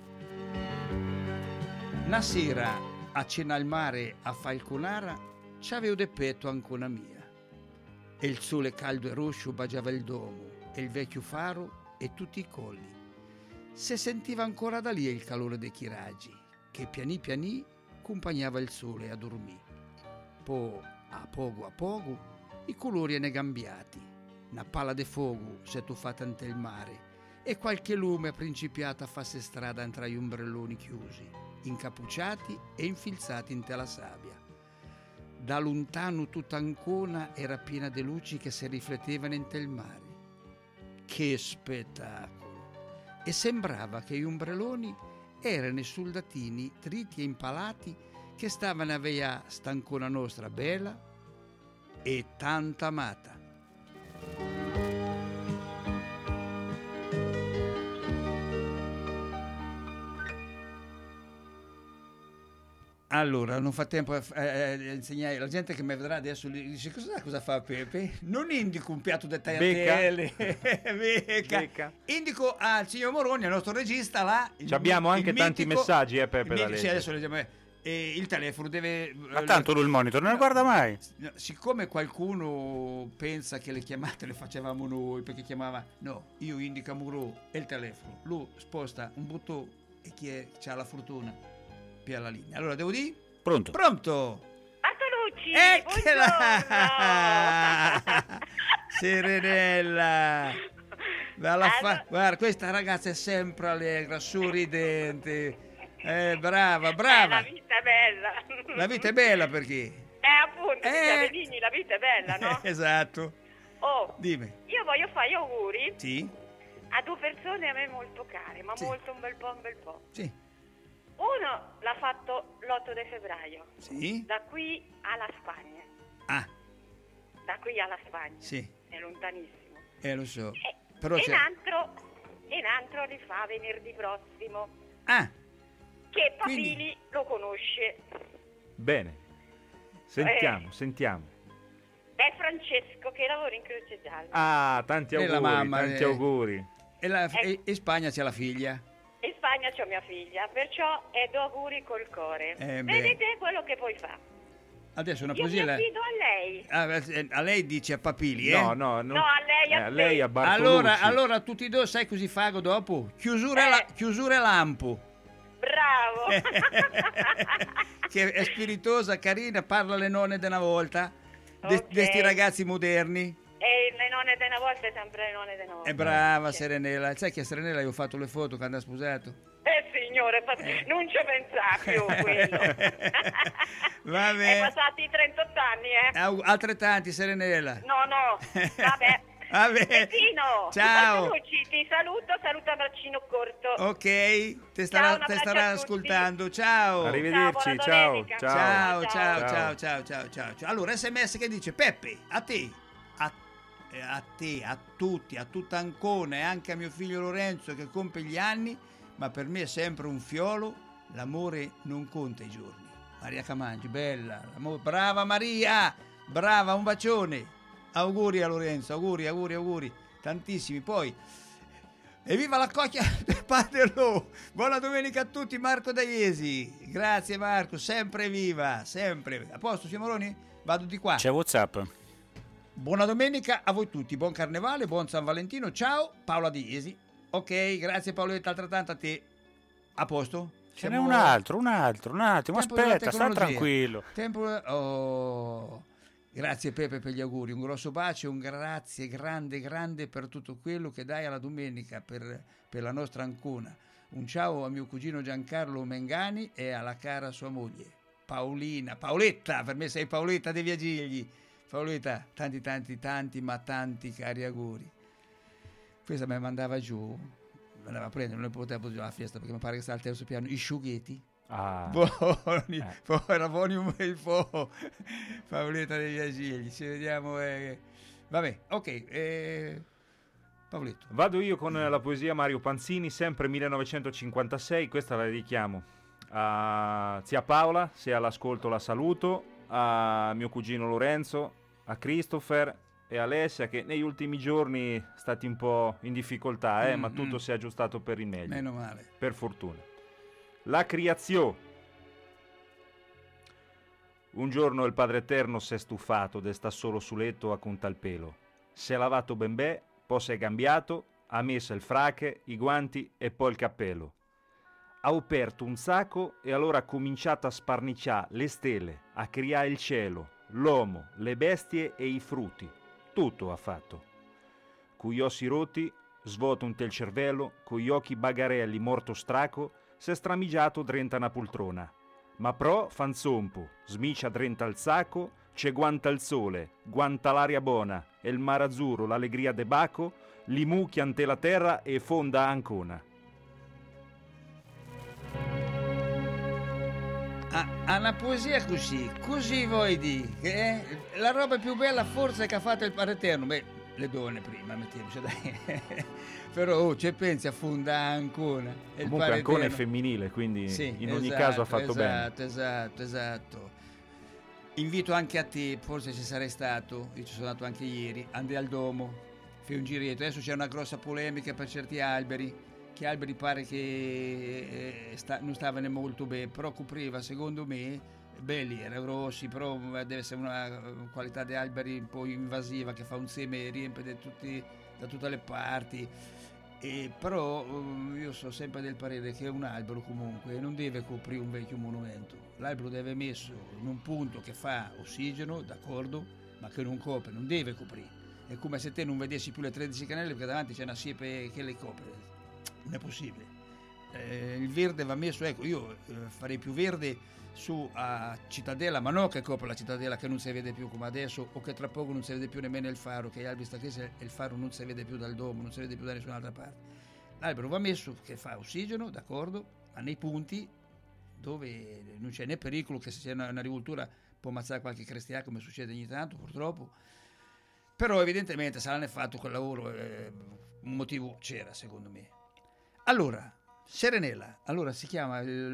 Una sera, a cena al mare a Falconara, c'avevo de petto Ancona mia. E il sole caldo e roscio baciava il domo, e il vecchio faro e tutti i colli. Se sentiva ancora da lì il calore dei chiraggi, che piani piani accompagnava il sole a dormire. Poi, a poco, i colori ne cambiati. Una palla de fuoco si è tuffata ante il mare e qualche lume ha principiato a farsi strada tra gli ombrelloni chiusi, incappucciati e infilzati in la sabbia. Da lontano tutta Ancona era piena di luci che si riflettevano in il mare. Che spettacolo! E sembrava che gli ombrelloni erano i soldatini triti e impalati che stavano a vegliare st'Ancona nostra bella e tanta amata. Allora, non fa tempo a insegnare la gente che mi vedrà adesso, dice cosa fa Pepe? Non indico un piatto di tagliatelle, becca. Indico al signor Moroni, al nostro regista là.
Abbiamo anche tanti messaggi, Pepe, da leggere.
Sì, adesso leggiamo. Il telefono deve...
Ma tanto lui il monitor non ne guarda mai.
Siccome qualcuno pensa che le chiamate le facevamo noi, perché chiamava... No, io indico a Muro e il telefono. Lui sposta un bottone e chi c'ha la fortuna per la linea. Allora devo dire...
Pronto?
Bartolucci!
Eccola! Serenella! Guarda, questa ragazza è sempre allegra, sorridente... brava.
La vita è bella.
La vita è bella perché?
Appunto, Avellini, la vita è bella, no?
Esatto.
Oh,
dimmi.
Io voglio fare gli auguri.
Sì.
A 2 persone a me molto care, ma
sì.
molto un bel po'.
Sì.
Uno l'ha fatto l'8 di febbraio.
Sì.
Da qui alla Spagna.
Ah.
Da qui alla Spagna.
Sì.
È lontanissimo.
Lo so. Però
in altro rifà venerdì prossimo.
Ah.
Che Papili lo conosce.
Bene, sentiamo.
È Francesco che lavora in Croce Gialla.
Ah, tanti auguri,
la mamma,
tanti auguri.
E in Spagna c'è la figlia.
In Spagna c'ho mia figlia, perciò do auguri col cuore. Vedete quello che puoi fare.
Adesso una poesia.
Io mi affido a lei.
A lei dice a Papili,
No,
a lei a
lei a Bartolucci.
Allora tutti e due, sai così fago dopo? Chiusura lampo.
Bravo.
Che è spiritosa, carina, parla le nonne di una volta, di sti ragazzi moderni.
E le nonne di una volta è sempre le nonne di una volta.
È brava Serenella. Sai che a Serenella io ho fatto le foto quando ha sposato?
Signore, non ci pensa più quello.
Vabbè.
È passati 38 anni,
Altrettanti, Serenella.
No, vabbè.
Vabbè.
Peppino,
ciao.
Ti saluta braccino corto.
Ok, te starà ascoltando. Ciao.
Arrivederci,
ciao.
Ciao. Allora, SMS che dice: Peppe, a te, a tutti, a tutta Ancona e anche a mio figlio Lorenzo che compie gli anni, ma per me è sempre un fiolo, l'amore non conta i giorni. Maria Camangi, bella, brava Maria, brava, un bacione. Auguri a Lorenzo, auguri, tantissimi. Poi, evviva la cocchia del Paderlo! Buona domenica a tutti, Marco Daiesi. Grazie Marco, sempre viva, sempre. A posto, signor Moroni? Vado di qua.
C'è WhatsApp.
Buona domenica a voi tutti, buon carnevale, buon San Valentino. Ciao, Paola Daiesi. Ok, grazie Paoletta, altrettanto a te. A posto?
Ce n'è un attimo, aspetta, sta tranquillo.
Grazie Pepe per gli auguri, un grosso bacio, un grazie grande per tutto quello che dai alla domenica per la nostra Ancona. Un ciao a mio cugino Giancarlo Mengani e alla cara sua moglie Paoletta, per me sei Paoletta dei Viagigli. Paoletta, tanti ma tanti cari auguri. Questa me mandava giù, me andava a prendere, non ne potevo giù alla festa perché mi pare che sta al terzo piano, i sciugheti. Boni un bel po'. Paoletta degli Asili, ci vediamo. Vabbè, ok. Paoletto.
Vado io con la poesia Mario Panzini, sempre 1956, questa la dedichiamo a zia Paola, se all'ascolto la saluto, a mio cugino Lorenzo, a Christopher e Alessia, che negli ultimi giorni stati un po' in difficoltà, ma tutto si è aggiustato per il meglio.
Meno male.
Per fortuna. La creazione. Un giorno il Padre Eterno si è stufato de sta solo su letto a conta il pelo. Si è lavato ben beh, poi si è cambiato, ha messo il frache, i guanti e poi il cappello. Ha aperto un sacco e allora ha cominciato a sparniciare le stelle, a creare il cielo, l'uomo, le bestie e i frutti. Tutto ha fatto. Con gli ossi rotti, svuoto un tel cervello, con gli occhi bagarelli morto straco, si è stramigiato drenta una poltrona. Ma pro fanzompo, smicia drenta al sacco, c'è guanta il sole, guanta l'aria buona, e il mar azzurro, l'allegria de Baco, li mucchia ante la terra e fonda Ancona.
Una poesia così vuoi dire che la roba più bella forse che ha fatto il Padre Eterno, le donne prima, mettiamoci dai. Però ci pensi a fonda Ancona.
Comunque Ancona è femminile, quindi sì, in ogni caso ha fatto bene.
Esatto. Invito anche a te, forse ci sarei stato, io ci sono andato anche ieri, andai al Domo, fai un giretto, adesso c'è una grossa polemica per certi alberi, che alberi pare che non stavano molto bene, però copriva secondo me, belli, erano rossi, però deve essere una qualità di alberi un po' invasiva che fa un seme e riempie da tutte le parti. Però io sono sempre del parere che un albero comunque non deve coprire un vecchio monumento, l'albero deve messo in un punto che fa ossigeno, d'accordo, ma che non copre, non deve coprire. È come se te non vedessi più le 13 cannelle perché davanti c'è una siepe che le copre, non è possibile. Il verde va messo, ecco, io farei più verde su a Cittadella, ma non che copre la Cittadella che non si vede più come adesso, o che tra poco non si vede più nemmeno il faro, che gli alberi stacchesi e il faro non si vede più dal Domo, non si vede più da nessun'altra parte. L'albero va messo che fa ossigeno, d'accordo, ma nei punti dove non c'è né pericolo che se c'è una rivoltura può ammazzare qualche cristiano, come succede ogni tanto purtroppo. Però evidentemente saranno fatto quel lavoro, un motivo c'era secondo me. Allora Serenella, allora si chiama il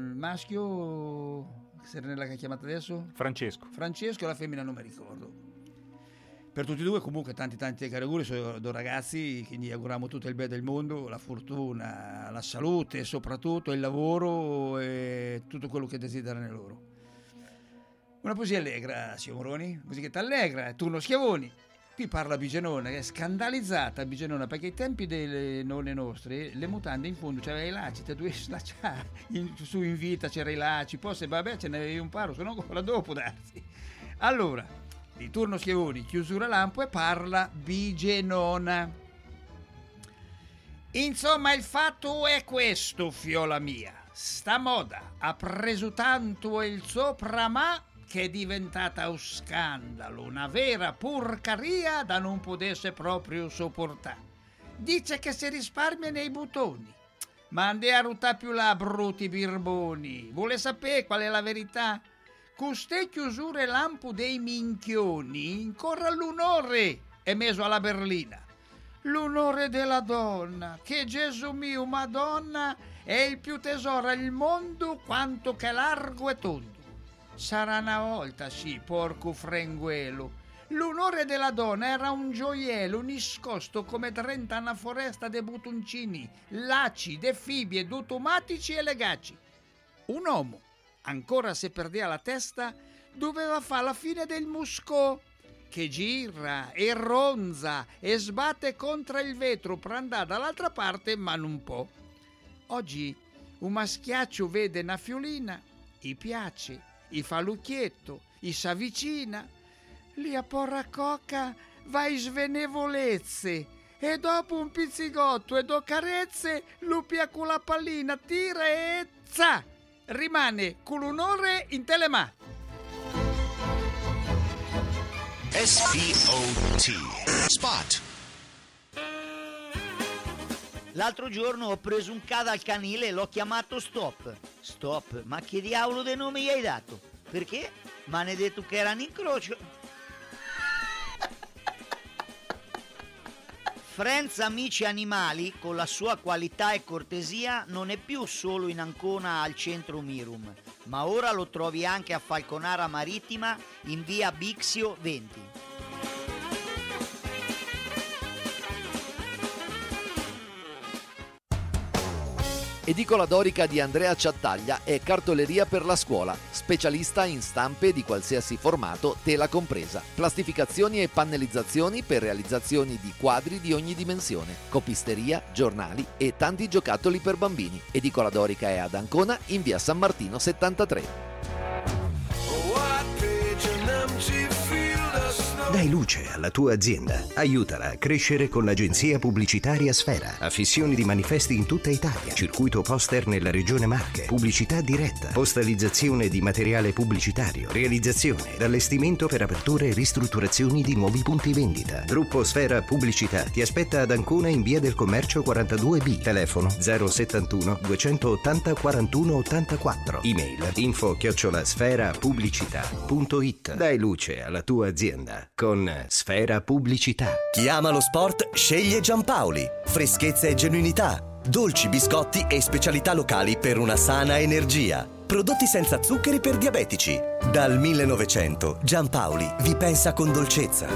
maschio, Serenella che hai chiamato adesso?
Francesco,
la femmina non mi ricordo. Per tutti e due comunque tanti cari auguri, sono due ragazzi, quindi auguriamo tutto il bene del mondo, la fortuna, la salute e soprattutto il lavoro e tutto quello che desiderano loro. Una poesia allegra, signor Moroni, musichetta allegra, turno Schiavoni. Qui parla Bigenona, che è scandalizzata Bigenona, perché ai tempi delle nonne nostre le mutande in fondo c'erano i lacci, te dovevi slacciare, su in vita c'era i lacci, poi se vabbè ce ne avevi un paro, se no ancora dopo darsi. Allora, di turno Schiavoni, chiusura lampo e parla Bigenona. Insomma il fatto è questo, fiola mia, sta moda ha preso tanto il sopra ma che è diventata un scandalo, una vera porcaria da non potesse proprio sopportare. Dice che si risparmia nei buttoni, ma ande a ruttare più là, brutti birboni. Vuole sapere qual è la verità? Custe chiusure lampo dei minchioni, ancora l'onore è messo alla berlina. L'onore della donna, che Gesù mio, Madonna, è il più tesoro al mondo quanto che largo e tondo. Sarà una volta, sì, porco frenguelo. L'onore della donna era un gioiello nascosto come drenta una foresta de buttoncini, laci, de fibbie, d'automatici e legaci. Un uomo, ancora se perdeva la testa, doveva fare la fine del musco, che gira e ronza e sbatte contro il vetro per andare dall'altra parte, ma non può. Oggi un maschiaccio vede una fiolina, gli piace, gli fa l'occhietto, gli s'avvicina, lì a porra cocca va in svenevolezze e dopo un pizzigotto e do carezze lupia con la pallina, tira e za, rimane con l'onore in telemà.
SPOT Spot. L'altro giorno ho preso un cane al canile e l'ho chiamato Stop. Stop? Ma che diavolo di nome gli hai dato? Perché? Ma ne hai detto che era un incrocio. Friends Amici Animali, con la sua qualità e cortesia, non è più solo in Ancona al centro Mirum, ma ora lo trovi anche a Falconara Marittima in via Bixio 20.
Edicola Dorica di Andrea Ciattaglia è cartoleria per la scuola, specialista in stampe di qualsiasi formato, tela compresa, plastificazioni e pannellizzazioni per realizzazioni di quadri di ogni dimensione, copisteria, giornali e tanti giocattoli per bambini. Edicola Dorica è ad Ancona in via San Martino 73.
Dai luce alla tua azienda. Aiutala a crescere con l'agenzia pubblicitaria Sfera. Affissioni di manifesti in tutta Italia. Circuito poster nella regione Marche. Pubblicità diretta. Postalizzazione di materiale pubblicitario. Realizzazione ed allestimento per aperture e ristrutturazioni di nuovi punti vendita. Gruppo Sfera Pubblicità ti aspetta ad Ancona in via del Commercio 42B. Telefono 071 280 41 84. Email info@sferapubblicità.it. Dai luce alla tua azienda con Sfera Pubblicità.
Chi ama lo sport sceglie Giampaoli. Freschezza e genuinità, dolci, biscotti e specialità locali per una sana energia. Prodotti senza zuccheri per diabetici. Dal 1900 Giampaoli vi pensa con dolcezza.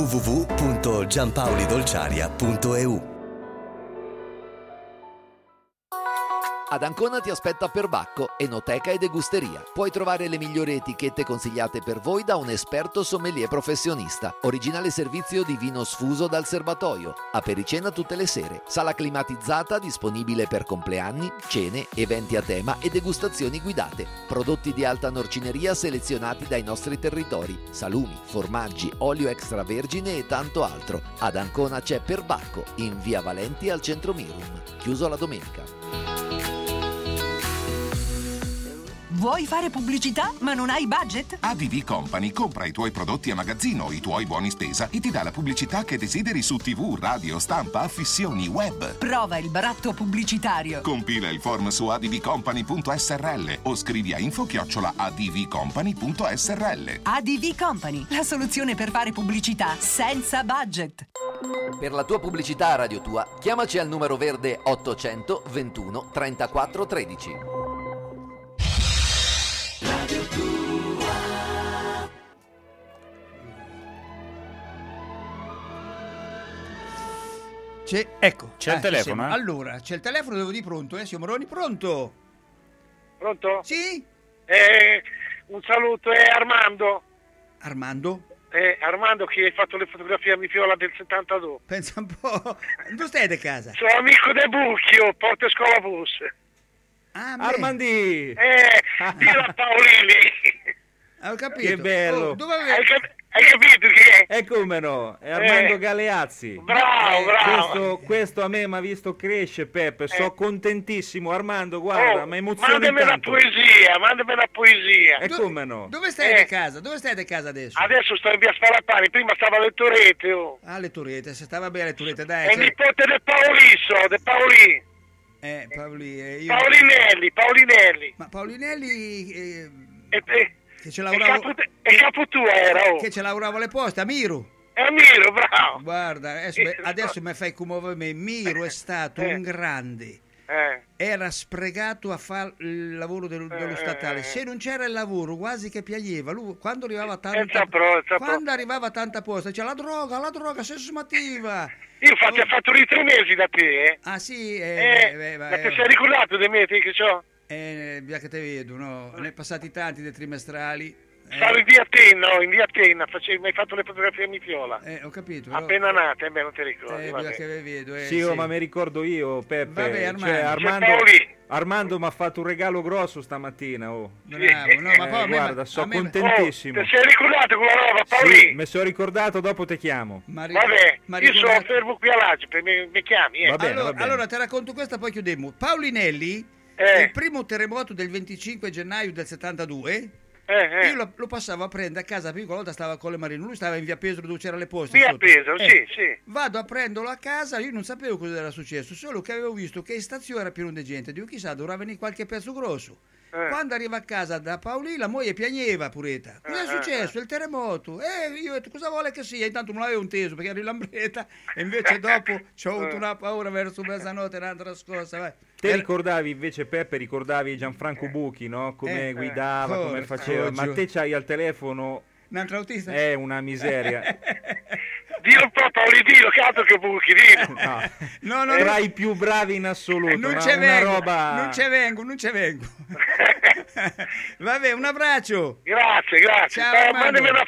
www.giampaolidolciaria.eu.
Ad Ancona ti aspetta Perbacco, enoteca e degusteria. Puoi trovare le migliori etichette consigliate per voi da un esperto sommelier professionista. Originale servizio di vino sfuso dal serbatoio. Apericena tutte le sere. Sala climatizzata disponibile per compleanni, cene, eventi a tema e degustazioni guidate. Prodotti di alta norcineria selezionati dai nostri territori. Salumi, formaggi, olio extravergine e tanto altro. Ad Ancona c'è Perbacco, in via Valenti al centro Mirum. Chiuso la domenica.
Vuoi fare pubblicità ma non hai budget?
ADV Company compra i tuoi prodotti a magazzino, i tuoi buoni spesa e ti dà la pubblicità che desideri su TV, radio, stampa, affissioni, web.
Prova il baratto pubblicitario.
Compila il form su advcompany.srl o scrivi a info@advcompany.srl.
ADV Company, la soluzione per fare pubblicità senza budget.
Per la tua pubblicità a Radio Tua, chiamaci al numero verde 800 21 34 13. Radio Tua.
Ecco.
C'è il telefono?
Allora, c'è il telefono, devo dire pronto, signor Moroni, pronto?
Pronto?
Sì?
Un saluto, è Armando.
Armando?
Armando che hai fatto le fotografie a Mifiola del 72.
Pensa un po'. Dove stai di casa?
Sono amico del Bucchio, Porto Scola Bus.
Armandì!
Dillo a Paolini.
Ho capito.
Che bello.
Dove
hai capito chi è?
E come no? È Armando Galeazzi.
Bravo.
Questo a me mi ha visto crescere, Peppe. Sono contentissimo. Armando, guarda, mi emoziona
mandami
tanto.
Mandami la poesia.
E come no?
Dove stai di casa? Dove stai di casa adesso?
Adesso sto in via Spalappari, prima stava a Lettorete.
Le Torrette, se stava bene le Torrette, dai.
È nipote del Paolini. Paulinelli.
Ma Paulinelli che ce
è capo tua era.
Che ce lavorava alle poste, a Miru.
È Miru, bravo.
Guarda, adesso mi fai commuovere. Miru è stato un grande. Era spregato a fare il lavoro dello statale. Se non c'era il lavoro, quasi che piaglieva. Lui, quando arrivava tanta posta, c'è la droga, se smattiva.
Io ho fatto i 3 mesi da te.
Ah sì?
Ma ti sei ricordato di me, che c'ho?
Via che te vedo, no? Ne è passati tanti dei trimestrali.
Stavo in via Tenna, mi hai fatto le fotografie a Mifiola.
Ho capito.
Appena nate, non ti ricordi.
Che vedo,
sì, ma mi ricordo io, Peppe.
Vabbè,
Armando mi ha fatto un regalo grosso stamattina.
Bravo, no, ma
guarda, sono contentissimo.
Ti sei ricordato quella roba, Paolini?
Sì, mi sono ricordato, dopo ti chiamo.
Io sono fermo qui all'Agip, mi chiami.
Va bene.
Allora ti racconto questa, poi chiudiamo. Paulinelli, il primo terremoto del 25 gennaio del 72... Io lo passavo a prendere a casa, perché una volta stava con le Marino, lui stava in via Pesaro dove c'era le poste.
Via Pesaro, sì.
Vado a prenderlo a casa, io non sapevo cosa era successo, solo che avevo visto che in stazione era pieno di gente, dico chissà dovrà venire qualche pezzo grosso. Quando arriva a casa da Paolì la moglie piagneva, puretta. Cosa è successo? Il terremoto. Io ho detto cosa vuole che sia? Intanto non l'avevo inteso perché ero in Lambretta e invece dopo ci ho avuto una paura verso mezzanotte, un'altra scossa. Vai.
Te ricordavi invece, Peppe, ricordavi Gianfranco Buchi, no? Come guidava, come faceva. Ma te c'hai al telefono...
Un altro autista?
È una miseria.
Dillo un po', Paoli, dillo, che altro che Buchi, dillo.
No, tra i più bravi in assoluto.
Non ce vengo. Vabbè, un abbraccio.
Grazie.
Ciao,
mandami una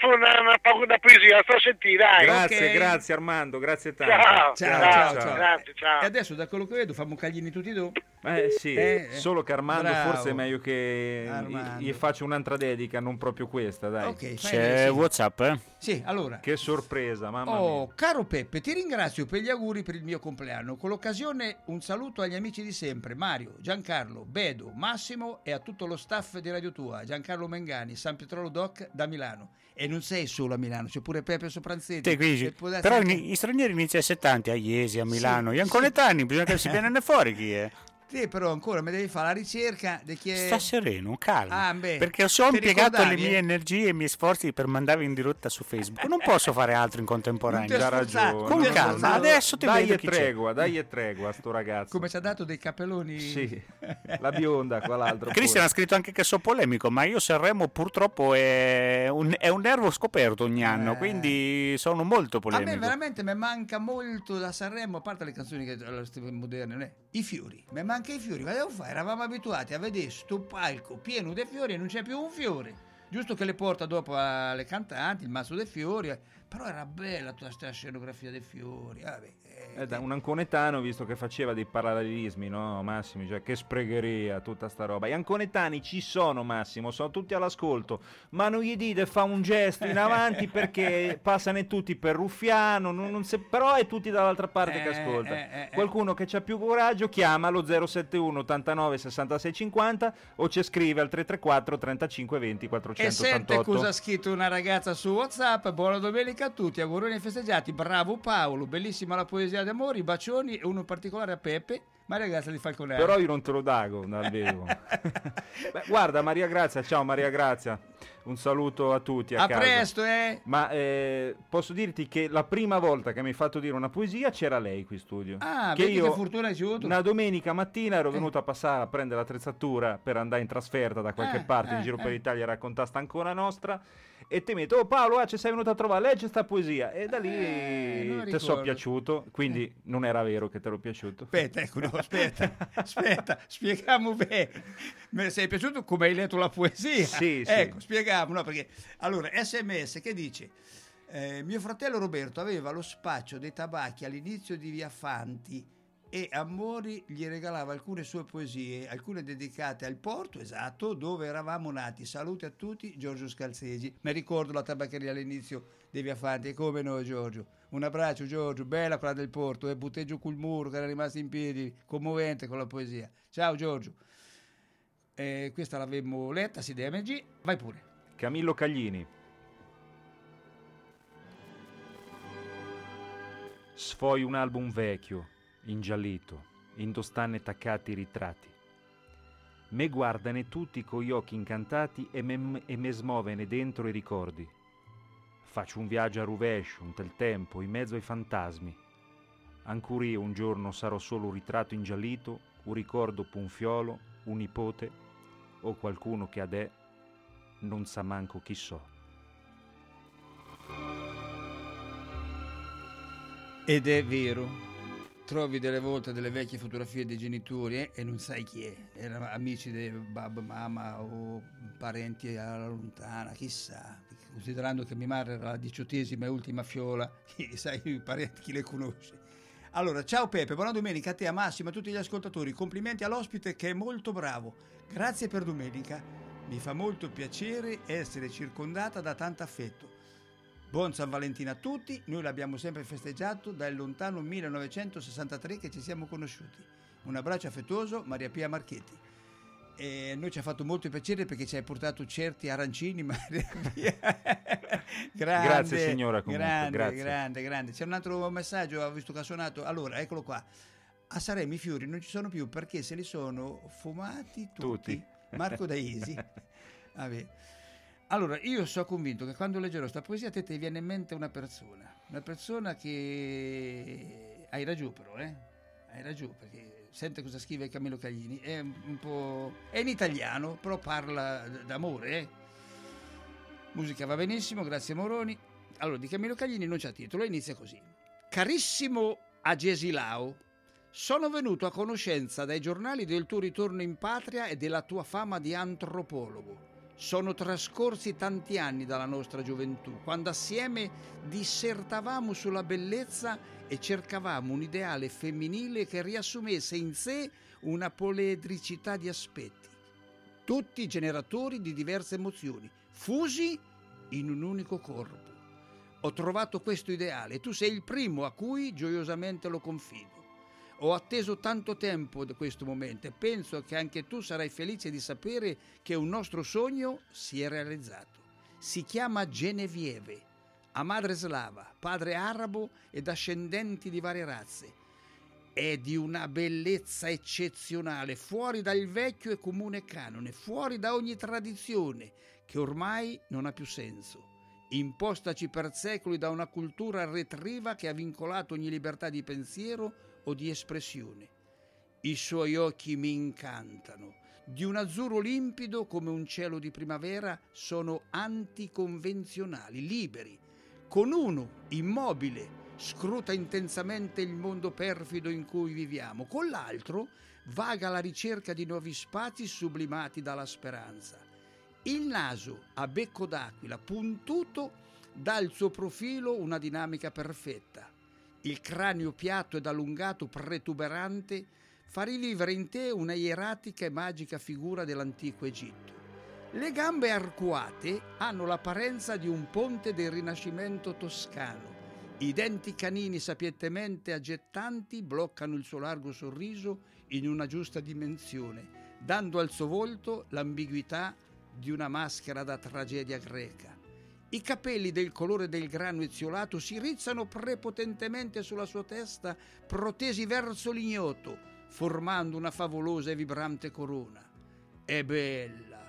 poesia, sto a sentire, dai.
Grazie Armando, grazie tanto.
Ciao.
Grazie, ciao.
E adesso da quello che vedo famo caglini tutti e due.
Sì, solo che Armando bravo. Forse è meglio che gli faccio un'altra dedica, non proprio questa, dai.
Okay, c'è WhatsApp,
Sì, allora.
Che sorpresa, mamma mia.
Caro Peppe, ti ringrazio per gli auguri per il mio compleanno. Con l'occasione un saluto agli amici di sempre, Mario, Giancarlo, Bedo, Massimo e a tutto lo staff di Radio Tua, Giancarlo Mengani, San Pietrolo Doc da Milano. E non sei solo a Milano, c'è pure Peppe Sopranzetti.
Però i stranieri iniziano a essere tanti a Iesi, a Milano, gli anconetani, bisogna che si viene fuori chi è.
Sì, però ancora mi devi fare la ricerca di chi è...
Sta sereno, calma, perché ho impiegato le mie energie e i miei sforzi per mandarvi in diretta su Facebook, non posso fare altro in contemporanea.
Già ragione.
Con calma, adesso ti vedo chi
dai e tregua sto ragazzo.
Come ci ha dato dei capelloni.
Sì, la bionda, quell'altro.
Cristian ha scritto anche che sono polemico, ma io Sanremo purtroppo è un nervo scoperto ogni anno, quindi sono molto polemico.
A me veramente mi manca molto da Sanremo, a parte le canzoni che moderne, i fiori, mi manca i fiori, ma devo fare? Eravamo abituati a vedere sto palco pieno di fiori e non c'è più un fiore. Giusto che le porta dopo alle cantanti, il mazzo dei fiori, però era bella tutta questa scenografia dei fiori. Vabbè.
Da un anconetano, visto che faceva dei parallelismi, no Massimo, cioè che spregheria tutta sta roba. Gli anconetani ci sono, Massimo, sono tutti all'ascolto, ma non gli dite fa un gesto in avanti perché passano tutti per ruffiano, però è tutti dall'altra parte che ascolta. Qualcuno che c'ha più coraggio chiama allo 071 89 66 50 o ci scrive al 334 35 20 488.
E sente cosa ha scritto una ragazza su WhatsApp. Buona domenica a tutti, auguroni festeggiati, bravo Paolo, bellissima la poesia d'amore, bacioni e uno in particolare a Peppe, Maria Grazia di Falconera.
Però io non te lo dago, non avevo. Beh, guarda Maria Grazia, ciao Maria Grazia, un saluto a tutti a casa.
Presto,
Ma posso dirti che la prima volta che mi hai fatto dire una poesia c'era lei qui in studio.
Che io che fortuna hai avuto.
Una domenica mattina ero venuto a passare a prendere l'attrezzatura per andare in trasferta da qualche parte in giro per l'Italia a raccontare sta ancora nostra. E ti metto, Paolo, ci sei venuto a trovare, leggi sta poesia. E da lì ti sono piaciuto, quindi non era vero che te l'ho piaciuto.
Aspetta, spieghiamo bene. Mi sei piaciuto come hai letto la poesia?
Sì.
Ecco, spieghiamo, no? Perché, allora, SMS che dice, mio fratello Roberto aveva lo spaccio dei tabacchi all'inizio di Via Fanti e Amori gli regalava alcune sue poesie, alcune dedicate al porto, esatto, dove eravamo nati. Saluti a tutti, Giorgio Scalzesi. Mi ricordo la tabaccheria all'inizio di Via Fanti, e come noi, Giorgio. Un abbraccio, Giorgio, bella quella del porto, e butteggio col muro che era rimasto in piedi, commovente con la poesia. Ciao Giorgio. Questa l'avevamo letta, CDMG, vai pure.
Camillo Caglini. Sfoi un album vecchio, ingiallito, indostanne taccati ritratti. Me guardane tutti con gli occhi incantati e me smovene dentro i ricordi. Faccio un viaggio a rovescio, un tel tempo, in mezzo ai fantasmi. Ancora io un giorno sarò solo un ritratto ingiallito, un ricordo punfiolo, un nipote o qualcuno che adè non sa manco chi so.
Ed è vero. Trovi delle volte delle vecchie fotografie dei genitori e non sai chi è. Erano amici di babbo, mamma o parenti alla lontana, chissà. Considerando che mia madre era la 18ª e ultima fiola, sai i parenti chi le conosce. Allora, ciao Peppe, buona domenica a te, a Massimo, a tutti gli ascoltatori. Complimenti all'ospite che è molto bravo. Grazie per domenica. Mi fa molto piacere essere circondata da tanto affetto. Buon San Valentino a tutti, noi l'abbiamo sempre festeggiato dal lontano 1963 che ci siamo conosciuti. Un abbraccio affettuoso, Maria Pia Marchetti. E noi ci ha fatto molto piacere perché ci hai portato certi arancini.
Grazie signora, comunque.
Grande. C'è un altro messaggio, ho visto che ha suonato. Allora, eccolo qua. A Saremo i fiori non ci sono più perché se li sono fumati tutti. Marco da Isi. Vabbè. Allora, io sono convinto che quando leggerò questa poesia a te ti viene in mente una persona che hai ragione però, hai ragione, perché sente cosa scrive Camillo Caglini, è un po', è in italiano, però parla d'amore, Musica va benissimo, grazie Moroni. Allora, di Camillo Caglini non c'è titolo, inizia così. Carissimo Agesilao, sono venuto a conoscenza dai giornali del tuo ritorno in patria e della tua fama di antropologo. Sono trascorsi tanti anni dalla nostra gioventù, quando assieme dissertavamo sulla bellezza e cercavamo un ideale femminile che riassumesse in sé una poliedricità di aspetti, tutti generatori di diverse emozioni, fusi in un unico corpo. Ho trovato questo ideale e tu sei il primo a cui gioiosamente lo confido. Ho atteso tanto tempo da questo momento e penso che anche tu sarai felice di sapere che un nostro sogno si è realizzato. Si chiama Genevieve, ha madre slava, padre arabo ed ascendenti di varie razze. È di una bellezza eccezionale, fuori dal vecchio e comune canone, fuori da ogni tradizione che ormai non ha più senso. Impostaci per secoli da una cultura retriva che ha vincolato ogni libertà di pensiero o di espressione. I suoi occhi mi incantano, di un azzurro limpido come un cielo di primavera, sono anticonvenzionali, liberi. Con uno, immobile, scruta intensamente il mondo perfido in cui viviamo, con l'altro vaga alla ricerca di nuovi spazi sublimati dalla speranza. Il naso a becco d'aquila, puntuto, dà al suo profilo una dinamica perfetta. Il cranio piatto ed allungato protuberante fa rivivere in te una ieratica e magica figura dell'antico Egitto. Le gambe arcuate hanno l'apparenza di un ponte del Rinascimento toscano. I denti canini sapientemente aggettanti bloccano il suo largo sorriso in una giusta dimensione, dando al suo volto l'ambiguità di una maschera da tragedia greca. I capelli del colore del grano eziolato si rizzano prepotentemente sulla sua testa, protesi verso l'ignoto, formando una favolosa e vibrante corona. È bella,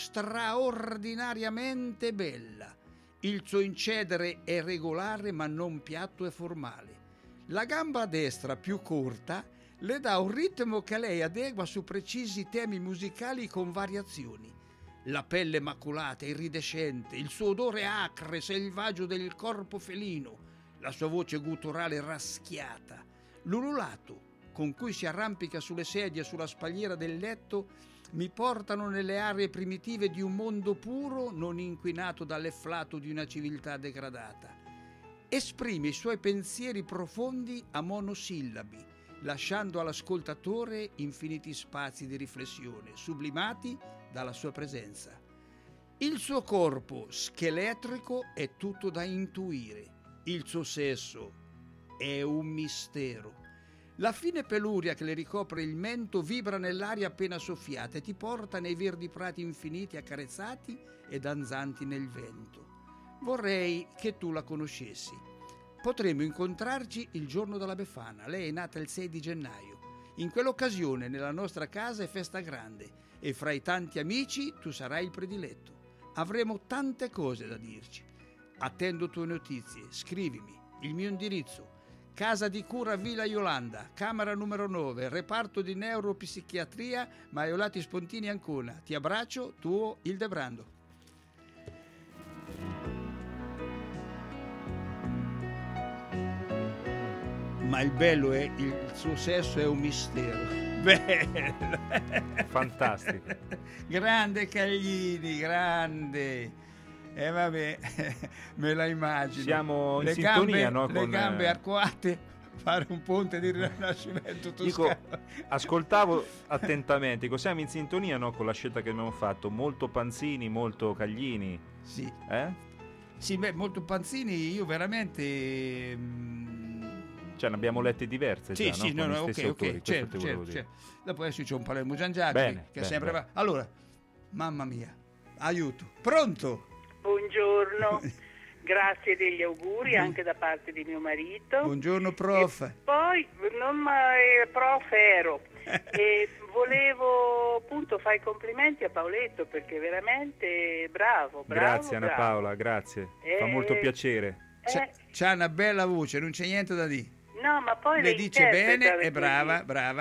straordinariamente bella. Il suo incedere è regolare ma non piatto e formale. La gamba destra, più corta, le dà un ritmo che lei adegua su precisi temi musicali con variazioni. La pelle maculata, iridescente, il suo odore acre, selvaggio del corpo felino, la sua voce gutturale raschiata, l'ululato con cui si arrampica sulle sedie e sulla spalliera del letto mi portano nelle aree primitive di un mondo puro non inquinato dall'efflato di una civiltà degradata. Esprime i suoi pensieri profondi a monosillabi, lasciando all'ascoltatore infiniti spazi di riflessione, sublimati dalla sua presenza. Il suo corpo scheletrico è tutto da intuire, il suo sesso è un mistero. La fine peluria che le ricopre il mento vibra nell'aria appena soffiata e ti porta nei verdi prati infiniti accarezzati e danzanti nel vento. Vorrei che tu la conoscessi. Potremmo incontrarci il giorno della Befana. Lei è nata il 6 di gennaio. In quell'occasione nella nostra casa è festa grande e fra i tanti amici tu sarai il prediletto. Avremo tante cose da dirci. Attendo tue notizie, scrivimi. Il mio indirizzo: Casa di Cura Villa Iolanda, Camera numero 9, reparto di neuropsichiatria, Maiolati Spontini Ancona. Ti abbraccio, tuo Ildebrando. Ma il bello è il suo sesso è un mistero. Bello.
Fantastico.
Grande Caglini, grande. E vabbè, me la immagino.
Siamo in sintonia, no?
Le gambe arcuate, fare un ponte di Rinascimento toscano.
Dico, ascoltavo attentamente, siamo in sintonia, no, con la scelta che abbiamo fatto. Molto Panzini, molto Caglini.
Sì. Sì, beh, molto Panzini, io veramente
Cioè, ne abbiamo lette diverse già,
sì,
no?
no, ok, certo. Dopo adesso c'è un Palermo Giangiacomi che sempre va. Allora, mamma mia, aiuto. Pronto?
Buongiorno. Grazie degli auguri anche da parte di mio marito.
Buongiorno prof.
E poi, prof ero. E volevo appunto fare i complimenti a Paoletto perché veramente bravo.
Grazie Anna Paola, grazie. Fa molto piacere.
C'ha una bella voce, non c'è niente da dire.
No, ma poi
le dice bene, è brava.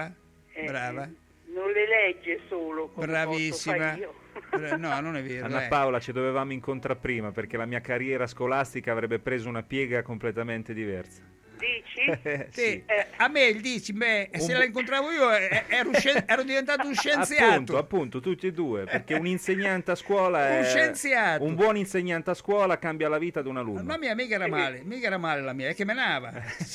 Non le legge solo come
bravissima.
Posso io.
No, non è vero.
Anna Paola, ci dovevamo incontrare prima perché la mia carriera scolastica avrebbe preso una piega completamente diversa.
Dici?
Sì. A me dici, se la incontravo io ero diventato un scienziato.
Appunto, tutti e due, perché un insegnante a scuola
un scienziato.
Un buon insegnante a scuola cambia la vita di un alunno.
La mia mica era male la mia, è che menava.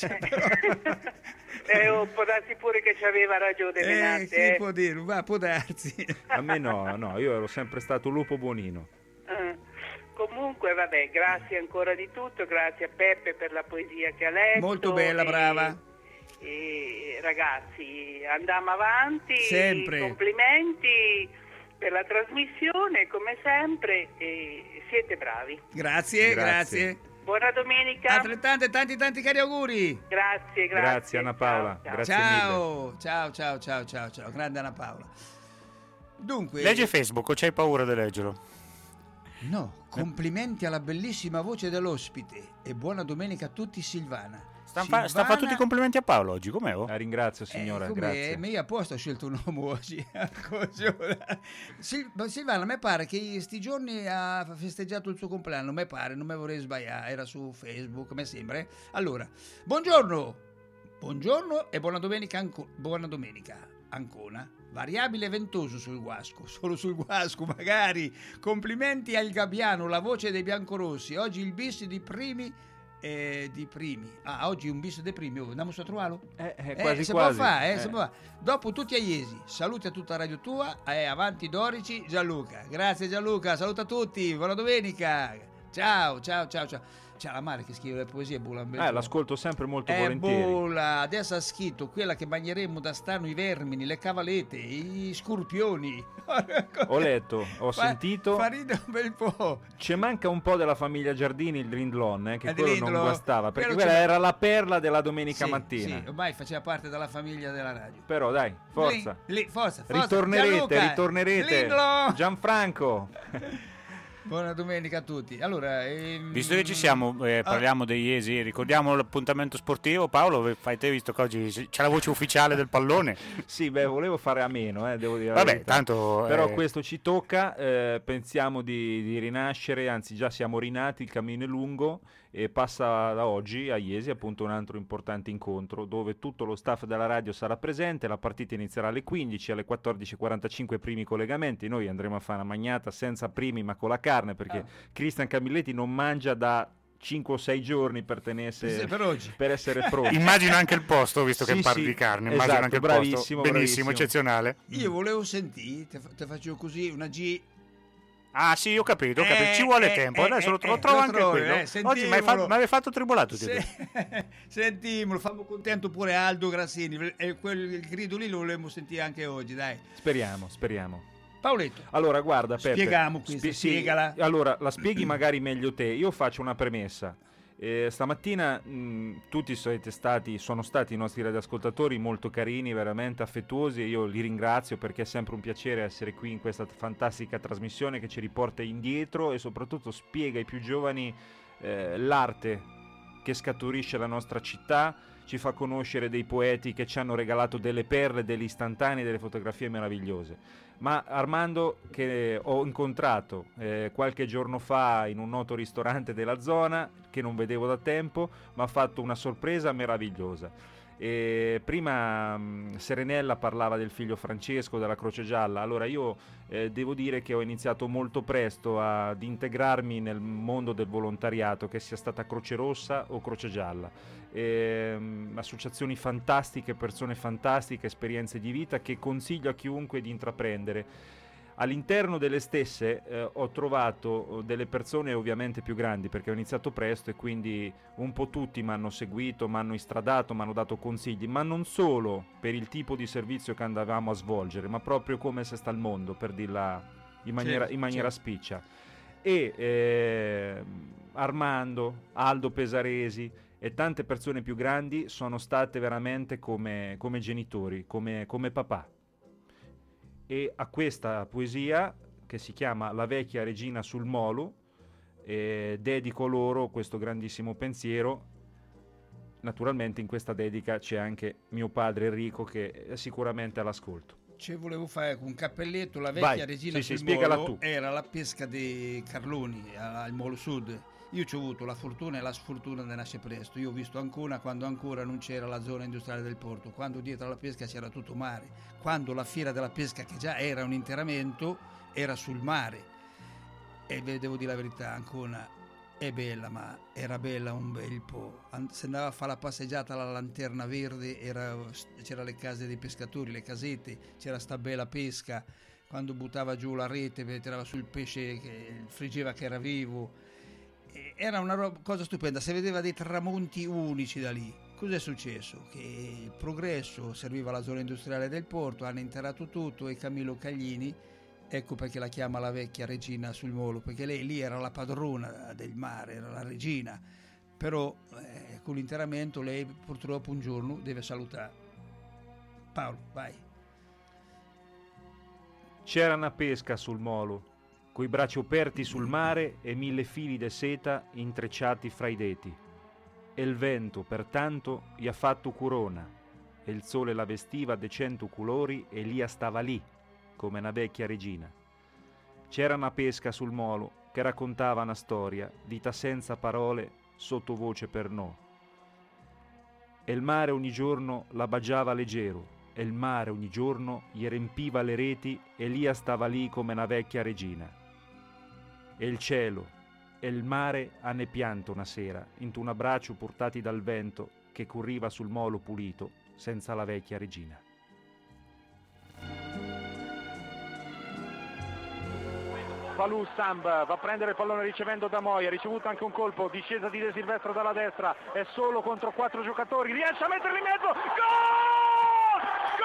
Può darsi pure che ci aveva ragione Menante.
Chi può dire? Può darsi.
A me no, io ero sempre stato lupo buonino.
Comunque vabbè, grazie ancora di tutto, grazie a Peppe per la poesia che ha letto.
Molto bella, brava.
E ragazzi, andiamo avanti.
Sempre.
Complimenti per la trasmissione, come sempre, e siete bravi.
Grazie.
Buona domenica.
Altrettanto, tanti cari auguri.
Grazie.
Grazie Anna Paola.
Ciao.
Grazie mille.
Ciao, grande Anna Paola. Dunque,
legge Facebook o c'hai paura di leggerlo?
No, complimenti alla bellissima voce dell'ospite e buona domenica a tutti Silvana.
Sta fa tutti i complimenti a Paolo oggi, com'è?
La ringrazio signora, grazie.
Ma io apposta ho scelto un uomo oggi. Silvana, a me pare che sti giorni ha festeggiato il suo compleanno, non mi vorrei sbagliare, era su Facebook, mi sembra. Allora, buongiorno e buona domenica Ancona. Variabile ventoso sul Guasco, solo sul Guasco magari. Complimenti al Gabbiano, la voce dei biancorossi. Oggi il bis di primi. Oggi un bis dei primi. Andiamo a trovarlo?
Quasi.
Si può fare. Dopo tutti a Iesi. Saluti a tutta Radio Tua. Avanti Dorici, Gianluca. Grazie Gianluca, saluta tutti. Buona domenica. Ciao. C'è la Mare che scrive le poesie, Bula.
L'ascolto sempre molto volentieri.
Bula, adesso ha scritto quella che bagneremo da stano i vermini, le cavalette, i scorpioni.
Ho letto, ho sentito.
Fa ridere un bel po'.
Ci manca un po' della famiglia Giardini, il Drindlon, che quello non bastava, perché quella era la perla della domenica mattina.
Sì, ormai faceva parte della famiglia della radio.
Però dai, forza.
Forza.
Ritornerete.
Lindlo.
Gianfranco.
Buona domenica a tutti. Allora,
visto che ci siamo, parliamo dei Iesi, ricordiamo l'appuntamento sportivo. Paolo, fai te, visto che oggi c'è la voce ufficiale del pallone.
Sì, volevo fare a meno, devo dire.
Vabbè, tanto.
Però questo ci tocca, pensiamo di rinascere, anzi già siamo rinati, il cammino è lungo e passa da oggi a Iesi appunto un altro importante incontro dove tutto lo staff della radio sarà presente. La partita inizierà alle 15, alle 14:45 primi collegamenti. Noi andremo a fare una magnata senza primi ma con la carne, perché Cristian Camilletti non mangia da 5 o 6 giorni per tenersi per essere pronto.
Immagino anche il posto, visto che parli di carne. Immagino
esatto,
anche il
bravissimo,
posto. Benissimo, eccezionale.
Io volevo sentire, te faccio così una G.
Ah sì, ho capito, ci vuole tempo, adesso lo trovo anche quello. Oggi mi avevi fatto tribolato.
Sentimolo, fammo contento pure Aldo Grassini, il grido lì lo volevo sentire anche oggi, dai.
Speriamo.
Paoletto.
Allora, guarda, Peppe.
Spieghiamo questo, spiegala.
Allora, la spieghi magari meglio te. Io faccio una premessa. Stamattina tutti sono stati i nostri radioascoltatori molto carini, veramente affettuosi, e io li ringrazio perché è sempre un piacere essere qui in questa fantastica trasmissione che ci riporta indietro e soprattutto spiega ai più giovani l'arte che scaturisce la nostra città, ci fa conoscere dei poeti che ci hanno regalato delle perle, degli istantanei, delle fotografie meravigliose. Ma Armando, che ho incontrato qualche giorno fa in un noto ristorante della zona, che non vedevo da tempo, mi ha fatto una sorpresa meravigliosa. Prima Serenella parlava del figlio Francesco, della Croce Gialla. Allora io devo dire che ho iniziato molto presto ad integrarmi nel mondo del volontariato, che sia stata Croce Rossa o Croce Gialla. Associazioni fantastiche, persone fantastiche, esperienze di vita che consiglio a chiunque di intraprendere. All'interno delle stesse ho trovato delle persone ovviamente più grandi, perché ho iniziato presto e quindi un po' tutti mi hanno seguito, mi hanno istradato, mi hanno dato consigli, ma non solo per il tipo di servizio che andavamo a svolgere, ma proprio come se sta il mondo, per dirla in maniera spiccia. E Armando, Aldo Pesaresi e tante persone più grandi sono state veramente come genitori, come papà. E a questa poesia, che si chiama La vecchia regina sul molo, dedico loro questo grandissimo pensiero. Naturalmente in questa dedica c'è anche mio padre Enrico, che è sicuramente all'ascolto.
Ci volevo fare un cappelletto. La vecchia regina sul molo era la pesca dei Carloni al Molo Sud. Io ci ho avuto la fortuna e la sfortuna di nascere presto. Io ho visto Ancona quando ancora non c'era la zona industriale del porto, quando dietro alla pesca c'era tutto mare, quando la fiera della pesca, che già era un interramento, era sul mare. E devo dire la verità, Ancona è bella, ma era bella un bel po'. Se andava a fare la passeggiata alla Lanterna Verde, c'era le case dei pescatori, le casette, c'era sta bella pesca, quando buttava giù la rete, tirava sul pesce che friggeva che era vivo. Era una cosa stupenda, si vedeva dei tramonti unici da lì. Cos'è successo? Che il progresso serviva alla zona industriale del porto, hanno interrato tutto, e Camillo Caglini, ecco perché la chiama la vecchia regina sul molo, perché lei lì era la padrona del mare, era la regina, però con l'interramento lei purtroppo un giorno deve salutare. Paolo, vai.
C'era una pesca sul molo, coi bracci aperti sul mare e 1000 fili de seta intrecciati fra i deti. E il vento, pertanto, gli ha fatto curona, e il sole la vestiva de 100 colori, e Lia stava lì, come una vecchia regina. C'era una pesca sul molo che raccontava una storia, dita senza parole, sottovoce per no. E il mare ogni giorno la baciava leggero, e il mare ogni giorno gli riempiva le reti, e Lia stava lì come una vecchia regina. E il cielo e il mare hanno pianto una sera, in un abbraccio portati dal vento che corriva sul molo pulito, senza la vecchia regina.
Falù Samba va a prendere il pallone ricevendo da Moi, ha ricevuto anche un colpo, discesa di De Silvestro dalla destra, è solo contro 4 giocatori, riesce a metterli in mezzo, gol!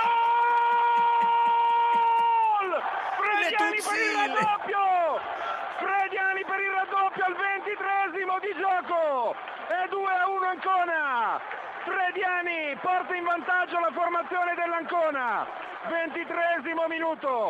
Gol! Frediani per il raddoppio! Frediani per il raddoppio al 23esimo di gioco, è 2-1 Ancona. Frediani porta in vantaggio la formazione dell'Ancona, 23esimo minuto,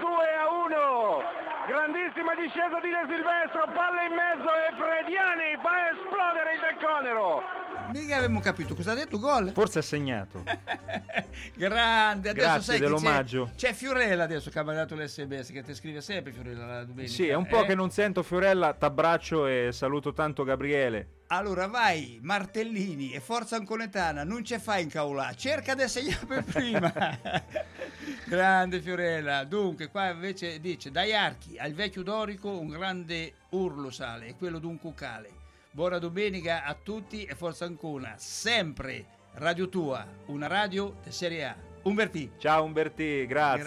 2-1. Grandissima discesa di De Silvestro, palla in mezzo e Frediani fa esplodere il Becconero.
Mica avevamo capito cosa ha detto, gol.
Forse ha segnato.
Grande, adesso
grazie
sai
dell'omaggio.
C'è Fiorella adesso che ha mandato l'SMS, che ti scrive sempre Fiorella la domenica.
Sì, è un po' che non sento Fiorella, t'abbraccio e saluto tanto Gabriele.
Allora vai, Martellini e Forza Anconetana, non ce fai incaulà, cerca di segnare per prima. Grande Fiorella. Dunque qua invece dice: dai archi al vecchio Dorico un grande urlo sale, è quello d'un cucale. Buona domenica a tutti e Forza Ancona, sempre Radio Tua, una radio di Serie A. Umbertì.
Ciao Umbertì, grazie.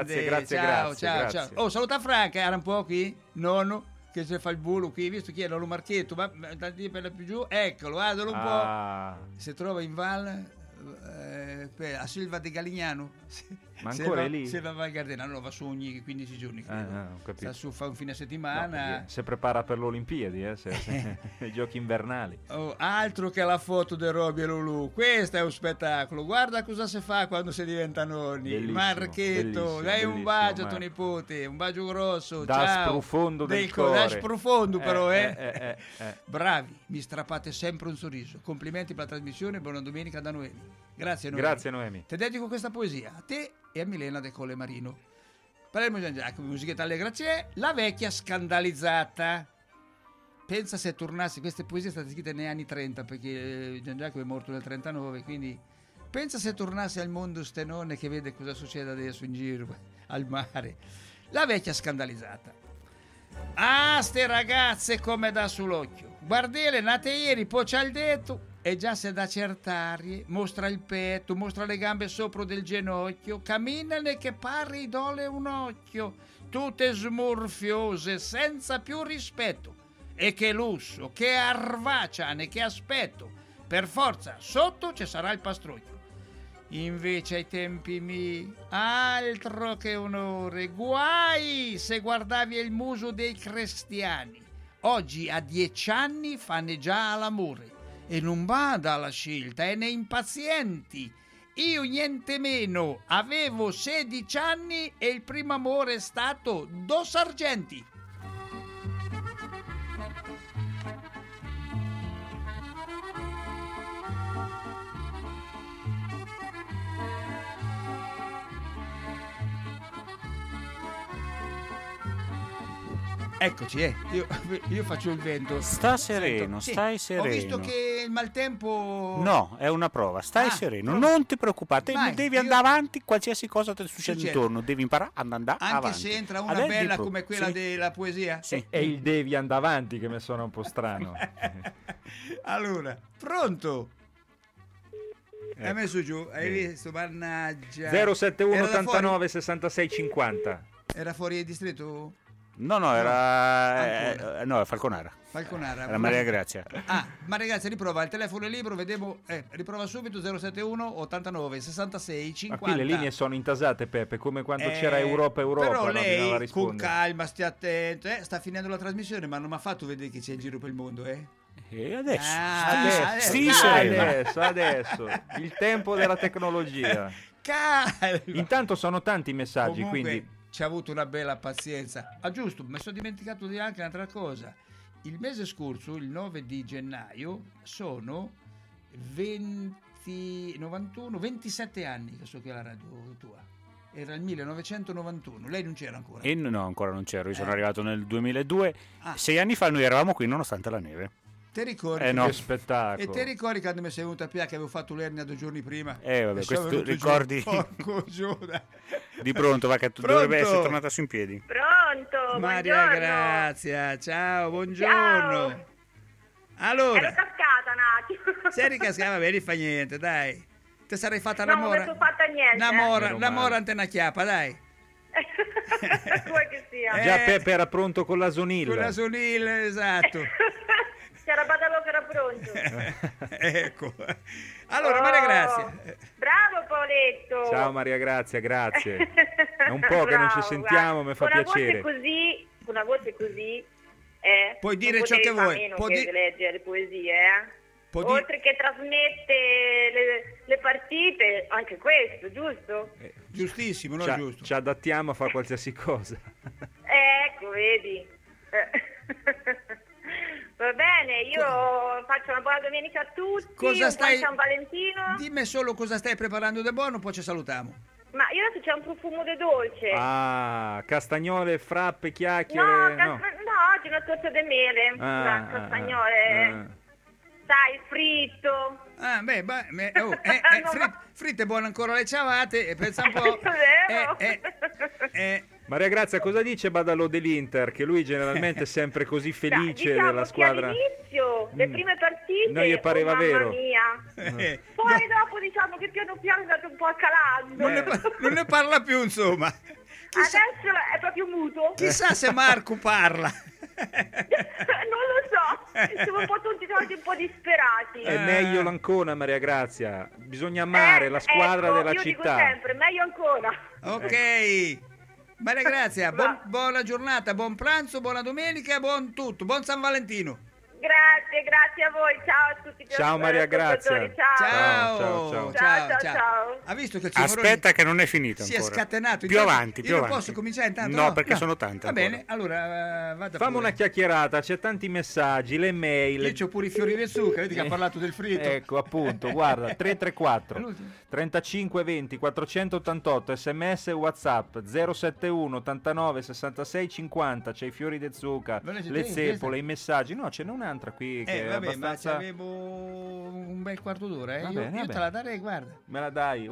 Ciao. Oh, saluta Franca, era un po' qui, nonno, che si fa il bulo qui, visto chi era lo Marchetto, ma tanti per la più giù, eccolo, guardalo un po'. Si trova in Val a Silva de Galignano.
Ma ancora è lì?
Silva Val Gardena, no, va su ogni 15 giorni. Sta su, fa un fine settimana.
No, si prepara per le Olimpiadi, i giochi invernali.
Oh, altro che la foto di Roby e Lulu, questo è un spettacolo. Guarda cosa si fa quando si diventa nonni. Bellissimo, Marchetto, dai un bacio a tuo nipote, un bacio grosso.
Da
ciao.
Sprofondo del cuore.
Da sprofondo però, Bravi, mi strappate sempre un sorriso. Complimenti per la trasmissione, buona domenica da Noemi. Grazie Noemi.
Grazie Noemi.
Ti dedico questa poesia a te e a Milena De Colle Marino. Palermo Gian Giacomo, musichetta allegra c'è. La vecchia scandalizzata. Pensa se tornassi, queste poesie sono state scritte negli anni 30 perché Gian Giacomo è morto nel 39, quindi pensa se tornassi al mondo ste nonne che vede cosa succede adesso in giro al mare. La vecchia scandalizzata. Ah, ste ragazze come da sull'occhio. Guardele, nate ieri, poi ci ha detto. e già se da certarie, mostra il petto, mostra le gambe sopra del ginocchio, camminane che pari dole un occhio, tutte smorfiose, senza più rispetto. E che lusso, che arvaciane, che aspetto, per forza, sotto ci sarà il pastrocchio. Invece ai tempi miei, altro che onore, guai se guardavi il muso dei cristiani. Oggi a 10 anni fanno già l'amore e non bada alla scelta e ne impazienti. Io niente meno, avevo 16 anni e il primo amore è stato 2 sargenti. Eccoci, io faccio il vento.
Sta sereno,
sì,
stai sereno.
Ho visto che il maltempo...
No, è una prova, stai sereno, non ti preoccupare, devi andare avanti, qualsiasi cosa ti succede intorno, devi imparare ad andare avanti.
Anche se entra una bella come quella della poesia.
Sì. È il devi andare avanti che mi suona un po' strano.
Allora, pronto? Hai messo giù, hai visto, mannaggia.
071 89 66 50.
Era fuori il distretto?
No, era Falconara. Era Maria Grazia.
Maria Grazia, riprova, il telefono è libero, vediamo, riprova subito 071 89 66 50.
Ma qui le linee sono intasate, Peppe, come quando c'era Europa,
però lei con calma, stia attento, sta finendo la trasmissione, ma non mi ha fatto vedere che c'è in giro per il mondo,
E adesso,
adesso, il tempo della tecnologia.
Calma.
Intanto sono tanti i messaggi,
comunque,
quindi
ci ha avuto una bella pazienza. Giusto, mi sono dimenticato di dire anche un'altra cosa. Il mese scorso, il 9 di gennaio, sono 27 anni che so che è la radio tua. Era il 1991, lei non c'era ancora?
No, ancora non c'ero, io sono arrivato nel 2002. 6 anni fa noi eravamo qui nonostante la neve.
Ti ricordi?
Che spettacolo.
E ti ricordi quando mi sei venuta a Pia che avevo fatto l'ernia 2 giorni prima?
Vabbè, questo ricordi di pronto, va che tu dovrebbe essere tornata su in piedi.
Pronto,
Maria
buongiorno.
Grazia, ciao, buongiorno.
Ciao.
Allora,
ero cascata un attimo.
Sei ricascata, vabbè, non fa niente, dai. Ti sarei fatta
non mi sono fatta niente.
Una mora ante una chiappa, dai.
Vuoi che sia.
Già Peppe era pronto con l'Asonil.
Con l'Asonil, esatto.
C'era Badalò che era pronto.
Ecco. Allora, Maria Grazia.
Bravo Paoletto.
Ciao Maria Grazia, grazie. È un po' che non ci sentiamo, mi fa piacere.
Con una voce così,
puoi dire ciò che vuoi.
Puoi leggere le poesie, oltre che trasmette le partite, anche questo, giusto?
Giustissimo, no? Giusto.
Ci adattiamo a fare qualsiasi cosa.
Ecco, vedi. Va bene, io faccio una buona domenica a tutti.
Cosa stai...
San Valentino.
Dimmi solo cosa stai preparando di buono, poi ci salutiamo.
Ma io adesso c'è un profumo di dolce.
Castagnole, frappe, chiacchiere.
No, oggi una torta di mele. Castagnole. Sai, fritto.
Fritte è buono ancora le ciabatte e pensa un po'.
Maria Grazia, cosa dice Badalò dell'Inter? Che lui generalmente è sempre così felice della squadra.
All'inizio, le prime partite,
non gli pareva vero.
Mia. Poi dopo diciamo che piano piano è andato un po' calando.
Non ne parla più, insomma.
Adesso è proprio muto.
Chissà se Marco parla.
Non lo so, siamo un po' tutti oggi un po' disperati.
È meglio l'Ancona, Maria Grazia. Bisogna amare la squadra della
io
città.
Dico sempre, meglio ancora.
Ok. Maria Grazia, buona giornata, buon pranzo, buona domenica, buon tutto, buon San Valentino.
Grazie a voi, ciao a tutti.
Ciao Maria Grazia.
Ciao. Ha visto che
aspetta che non è finito
ancora. Si è scatenato.
Più avanti.
Non posso cominciare intanto?
No, perché sono tante.
Va bene, allora vada.
Fammi una chiacchierata, c'è tanti messaggi, le mail.
Io c'ho pure i fiori del zucchero, vedi che ha parlato del fritto.
Ecco, appunto, guarda, 334 35 20 488 sms e WhatsApp 071 89 66 50, c'è i fiori del zucca, le zeppole, i messaggi. No, ce n'è un'altra qui che è abbastanza...
ma avevo un bel quarto d'ora, io te la darei, guarda.
Me la dai?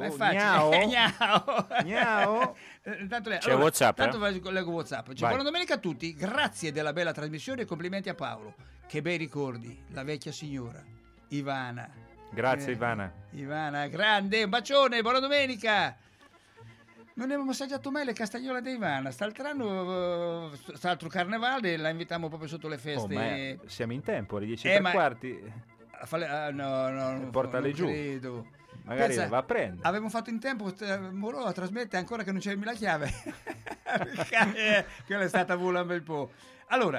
Gnao.
C'è WhatsApp.
Tanto leggo WhatsApp. Buona domenica a tutti, grazie della bella trasmissione e complimenti a Paolo. Che bei ricordi, la vecchia signora Ivana.
Grazie Ivana.
Ivana, grande, un bacione, buona domenica. Non abbiamo assaggiato mai le castagnole di Ivana. St'altro carnevale la invitiamo proprio sotto le feste.
Siamo in tempo, alle 10:15.
No,
portale giù.
Credo.
Magari la va a prendere.
Avevamo fatto in tempo, Moro trasmette ancora che non c'è la chiave. Quella è stata vola un bel po'. Allora,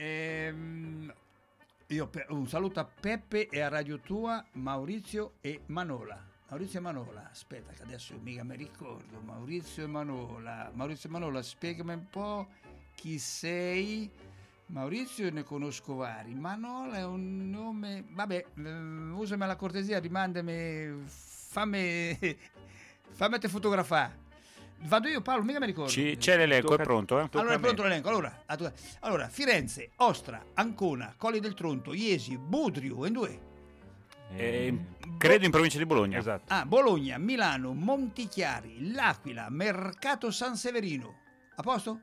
io un saluto a Peppe e a Radio Tua, Maurizio e Manola. Aspetta che adesso mica mi ricordo. Maurizio e Manola, spiegami un po' chi sei. Maurizio ne conosco vari, Manola è un nome, vabbè, usami la cortesia, rimandami, fammi te fotografare. Vado io, Paolo, mica mi ricordo.
C'è l'elenco, è pronto?
Allora è pronto l'elenco. Allora, Firenze, Ostra, Ancona, Colli del Tronto, Iesi, Budrio, e due.
Credo in provincia di Bologna.
Esatto.
Bologna, Milano, Montichiari, L'Aquila, Mercato San Severino. A posto?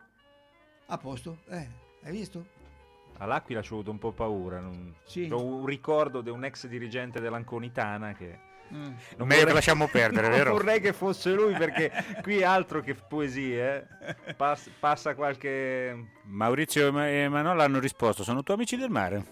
Hai visto?
All'Aquila ci ho avuto un po' paura.
Sì.
Ho un ricordo di un ex dirigente dell'Anconitana che
non meglio che lasciamo perdere, vero?
Non vorrei che fosse lui, perché qui altro che poesie. Passa qualche...
Maurizio e Manola hanno risposto: sono tuoi amici del mare.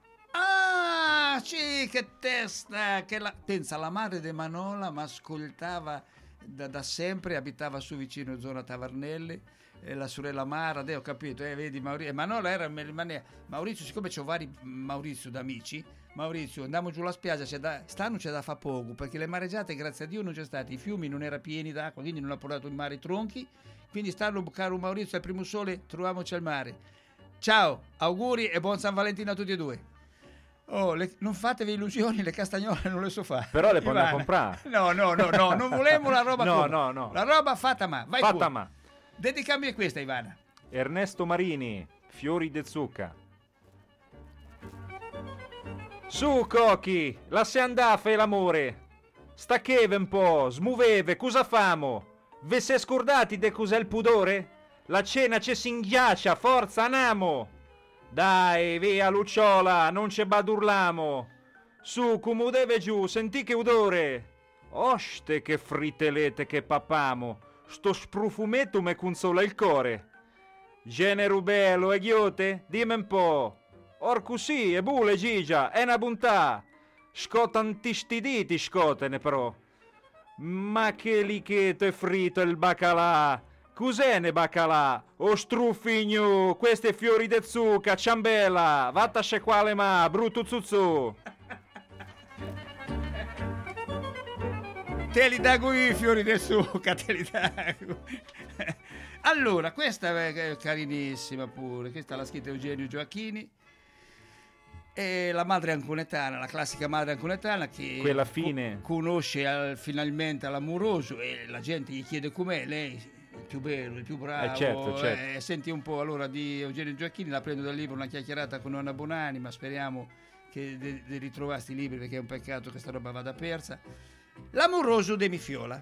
Sì, che testa! Pensa, la madre di Manola mi ascoltava da sempre, abitava su vicino zona Tavernelli. La sorella Mara, ho capito, vedi Maurizio, Manola era Maurizio, siccome c'ho vari Maurizio d'amici, andiamo giù alla spiaggia, stanno c'è da fa poco, perché le mareggiate grazie a Dio non c'è state, i fiumi non erano pieni d'acqua, quindi non ha portato in mare i tronchi, quindi stanno, caro Maurizio, al primo sole troviamoci al mare. Ciao, auguri e buon San Valentino a tutti e due. Non fatevi illusioni, le castagnole non le so fare.
Però le puoi comprare.
No, non volevamo la roba
no.
La roba fatta ma, vai
fatta
fuori.
Ma.
Dedicami questa, Ivana.
Ernesto Marini, Fiori de Zucca. Su, Cocchi, lascia andare fe l'amore. Staccheve un po', smuoveve, cosa famo? Ve se scordati de cos'è il pudore? La cena ci si inghiaccia, forza, anamo. Dai, via Lucciola, non ce badurlamo. Su, come deve giù, senti che odore. Oste che fritelete che papamo. Sto sprufumetto me consola il core. Genero bello e ghiote, dimmi un po'. Orcu sì, e bule Gigia, è una bontà. Scotanti sti diti scotene però. Ma che lichetto e frito il baccalà. Cos'è ne baccalà? O strufigno, questi fiori de zucca, ciambella. Vattace quale ma, brutto zuzzu.
Te li dago io i fiori del zucca, te li dago. Allora, questa è carinissima pure, questa l'ha scritta Eugenio Gioacchini. E la madre anconetana, la classica madre anconetana che
quella fine
conosce finalmente l'amoroso e la gente gli chiede com'è, lei è il più bello, il più bravo.
Certo.
Senti un po' allora di Eugenio Gioacchini, la prendo dal libro Una chiacchierata con Nonna Bonani, ma speriamo che di ritrovare sti libri, perché è un peccato che sta roba vada persa. L'amoroso de Mifiola.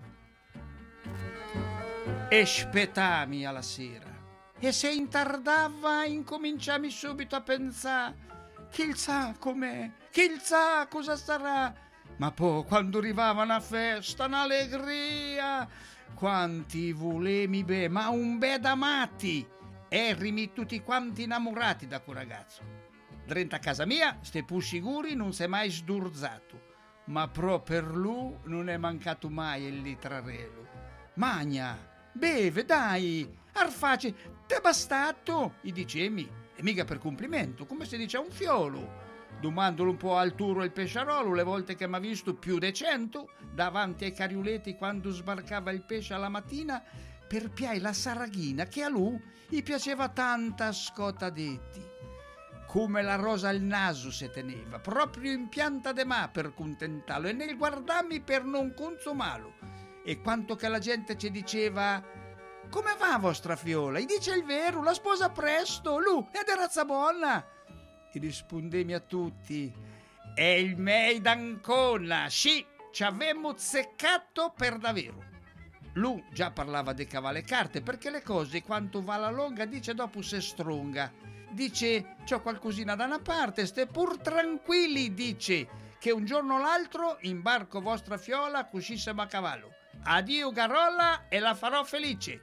E spettami alla sera, e se intardava incominciami subito a pensare: chi sa com'è, chi sa cosa sarà. Ma poi quando arrivava una festa, un'allegria, quanti volemi be, ma un be da matti, errimi tutti quanti innamorati da quel ragazzo. Drenta a casa mia, ste pusciguri non si è mai sdurzato, ma pro per lui non è mancato mai il litrarello. Magna, beve, dai, arface, t'è bastato, i dicemi, e mica per complimento, come si dice a un fiolo. Domandolo un po' al turo il pesciarolo, le volte che m'ha visto più de 100, davanti ai carioleti quando sbarcava il pesce alla mattina, per piai la saraghina che a lui gli piaceva tanta scota detti. Come la rosa al naso se teneva, proprio in pianta de ma per contentarlo e nel guardarmi per non consumarlo. E quanto che la gente ci diceva: come va vostra fiola? Gli dice il vero, la sposa presto, lui è de razza buona. E rispondemi a tutti: è il mei d'Ancona, sì, ci avemmo zeccato per davvero. Lui già parlava de cavale carte, perché le cose quanto va alla longa dice dopo se stronga. Dice: c'ho qualcosina da una parte, ste pur tranquilli, dice, che un giorno o l'altro imbarco vostra fiola così siamo a cavallo. Addio Garolla e la farò felice.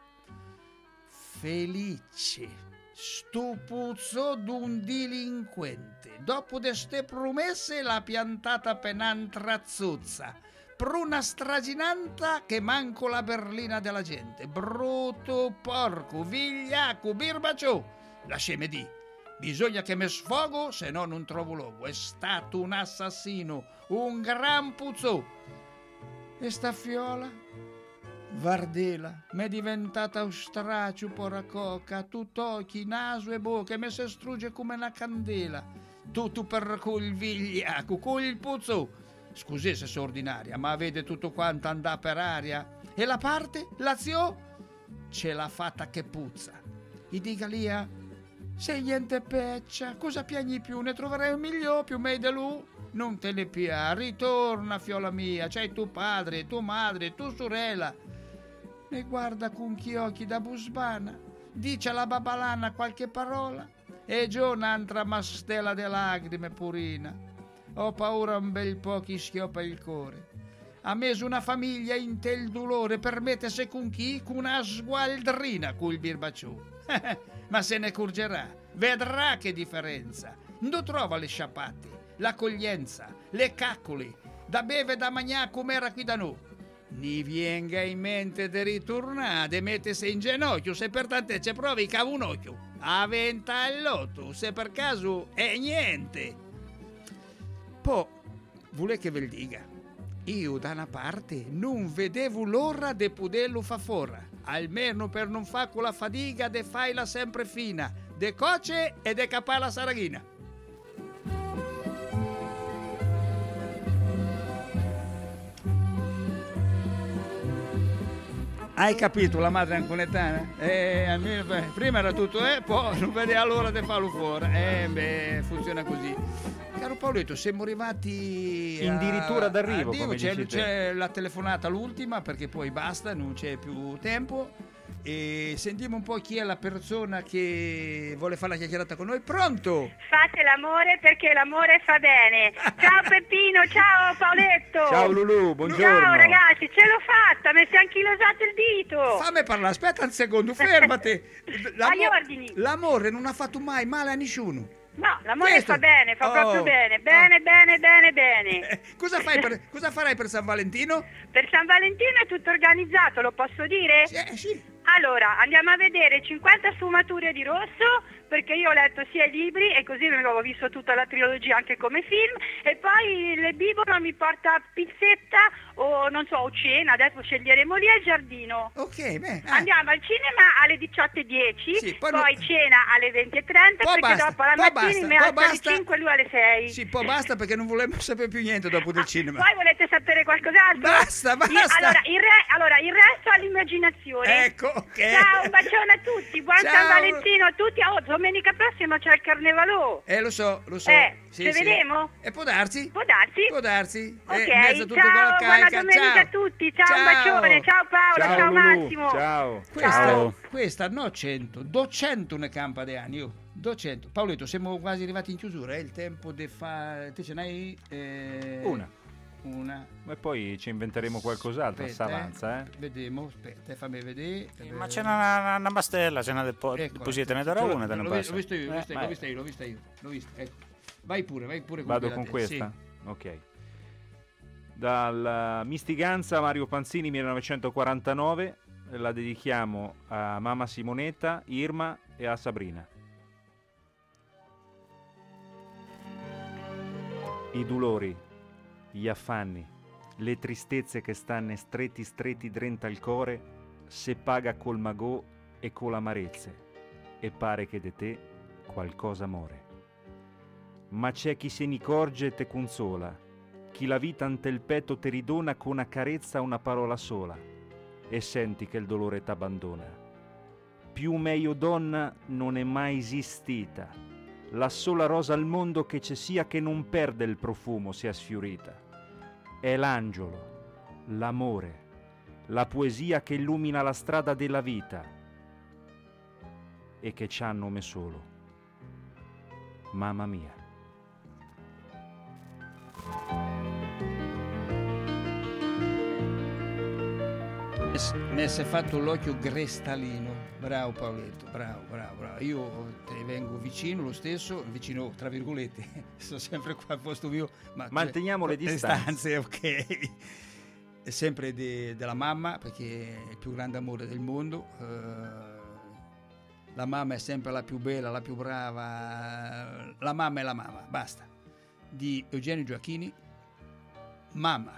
Felice, stupuzzo d'un delinquente. Dopo de ste promesse l'ha piantata per un'altra zuzza. Per una straginanta che manco la berlina della gente. Brutto porco, vigliacco, birbacciò. Lasciami di. Bisogna che mi sfogo, se no non trovo luogo. È stato un assassino, un gran puzzò. E sta fiola? Vardela, m'è diventata un straccio, porra coca, tutto occhi, naso e bocca, e mi si strugge come una candela. Tutto per quel vigliacco, quel puzzò. Scusi se sono ordinaria, ma vede tutto quanto andà per aria. E la parte, la zio, ce l'ha fatta che puzza. I dica Lia, sei niente peccia, cosa piagni più? Ne troverai un migliore più me di lui? Non te ne pia, ritorna fiola mia, c'hai tuo padre, tua madre, tua sorella. Ne guarda con chi occhi da busbana, dice alla babalana qualche parola e già un'altra mastella de lagrime purina. Ho paura un bel po' chi schioppa il cuore. Ha messo una famiglia in te il dolore, permettese con chi? Con una sgualdrina col birbacciù. Ma se ne curgerà, vedrà che differenza. Non trova le sciappate, l'accoglienza, le caccole, da beve da mangiare come era qui da noi. Ni venga in mente di ritornare, di mettersi in ginocchio, se per tante ci provi cavo un occhio. A 20 all'otto, se per caso è niente. Poi, vuole che ve lo dica, io da una parte non vedevo l'ora di poterlo fa fora, almeno per non fare quella fatica di farla sempre fina, de coce e de capare la saraghina. Hai capito la madre anconetana? Prima era tutto poi non vedeva l'ora di farlo fuori. Funziona così. Caro Paoletto, siamo arrivati
addirittura d'arrivo, come
c'è la telefonata l'ultima, perché poi basta, non c'è più tempo. E sentiamo un po' chi è la persona che vuole fare la chiacchierata con noi. Pronto?
Fate l'amore perché l'amore fa bene. Ciao Peppino, ciao Paoletto.
Ciao Lulu, buongiorno.
Ciao ragazzi, ce l'ho fatta, mi si è anchilosato il dito.
Fammi parlare, aspetta un secondo, fermati.
Agli ordini.
L'amore non ha fatto mai male a nessuno.
No, l'amore fa bene, fa proprio bene. Bene.
Cosa farai per San Valentino?
Per San Valentino è tutto organizzato, lo posso dire?
Sì.
Allora, andiamo a vedere 50 sfumature di rosso, perché io ho letto sia i libri e così ho visto tutta la trilogia anche come film, e poi le Bibbia mi porta pizzetta o non so, o cena, adesso sceglieremo lì al giardino.
Ok, beh.
Andiamo al cinema alle 18:10,
sì,
poi cena alle 20:30, perché
basta,
dopo la mattina mi alzo alle 5 e lui alle 6.
Sì, poi basta perché non volevo sapere più niente dopo del cinema.
Poi volete sapere qualcos'altro?
Basta.
Allora, il resto all'immaginazione.
Ecco, ok.
Ciao, un bacione a tutti, buon San Valentino a tutti. Domenica prossima c'è il Carnevalò.
Lo so.
Ci vedremo?
E può darsi.
Ok,
ciao,
buona domenica a tutti. Ciao, un bacione. Ciao Paolo, ciao Massimo.
Ciao.
Questa no 100, 200 ne campa di anni io. 200. Paoletto, siamo quasi arrivati in chiusura, è il tempo di fare. Te ce n'hai una.
E poi ci inventeremo qualcos'altro, s'avanza,
Vediamo, aspetta, fammi vedere.
Ma c'è una mastella, c'è una deposita, ne darò una, te ne passa.
L'ho visto io. Ecco. Vai pure
Vado con questa? Sì. Ok. Dal Mistiganza Mario Panzini 1949, la dedichiamo a mamma Simonetta, Irma e a Sabrina. I dolori, gli affanni, le tristezze che stanno stretti drenta al core, se paga col magò e con l'amarezze, e pare che de te qualcosa more. Ma c'è chi se ne corge e te consola, chi la vita ante il petto te ridona con una carezza una parola sola, e senti che il dolore t'abbandona. Più meglio donna non è mai esistita, la sola rosa al mondo che c'è sia che non perde il profumo sia sfiorita. È l'angelo, l'amore, la poesia che illumina la strada della vita e che c'ha nome solo, mamma mia.
Mi si è fatto l'occhio cristalino. Bravo Paoletto, bravo. Io te vengo vicino lo stesso, vicino tra virgolette, sto sempre qua al posto mio. Ma
manteniamo le distanze.
Ok. È sempre della mamma, perché è il più grande amore del mondo. La mamma è sempre la più bella, la più brava. La mamma è la mamma, basta. Di Eugenio Gioacchini. Mamma,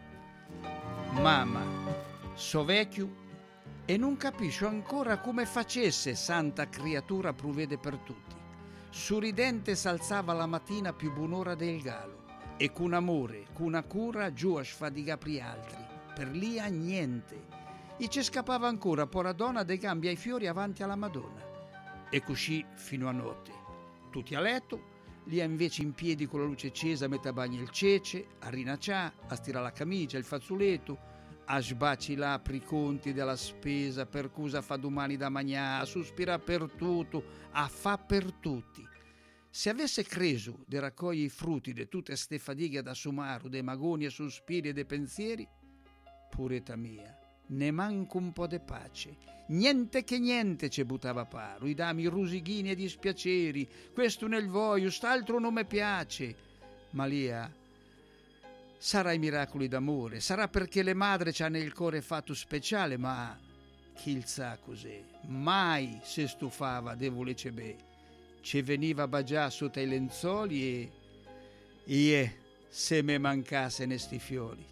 so vecchio e non capisco ancora come facesse santa creatura pruvede per tutti. Sorridente s'alzava la mattina più buon'ora del galo e con amore, con una cura giù a sfadigare altri. Per lì a niente. E ci scappava ancora pora donna dei gambi ai fiori avanti alla Madonna. E così fino a notte. Tutti a letto, lì invece in piedi con la luce accesa a metà bagno il cece, a rinaccià, a stirare la camicia, il fazzoletto, a sbacilare i conti della spesa, per cosa fa domani da mangiare, a sospirare per tutto, a fa per tutti. Se avesse creso di raccogliere i frutti di tutte ste fadighe da sumaru, dei magoni e sospiri e dei pensieri, pureta mia, ne manco un po' de pace. Niente che niente ci buttava paro, i dami rusighini e dispiaceri, questo nel voio, st'altro non mi piace. Ma Lia, sarà i miracoli d'amore, sarà perché le madri c'hanno il cuore fatto speciale, ma chi il sa cos'è? Mai se stufava de volece be, ci veniva a bagià sotto i lenzoli e se me mancasse ne sti fiori.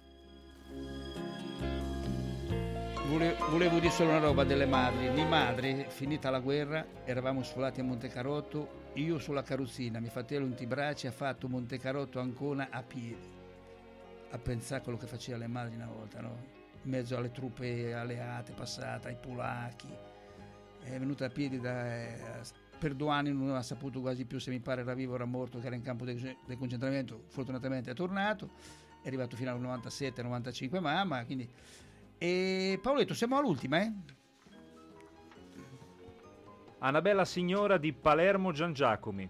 Volevo dire solo una roba delle madri. Mia madre, finita la guerra, eravamo sfolati a Montecarotto, io sulla carrozzina, mio fratello in braccia ha fatto Montecarotto Ancona a piedi. A pensare a quello che faceva le madri una volta, no? In mezzo alle truppe alleate, passate, ai polacchi. È venuta a piedi per 2 anni, non ha saputo quasi più se mi pare era vivo o era morto, che era in campo del concentramento. Fortunatamente è tornato, è arrivato fino al 97-95 mamma, quindi... E Paoletto, siamo all'ultima,
Una bella signora di Palermo Gian Giacomi.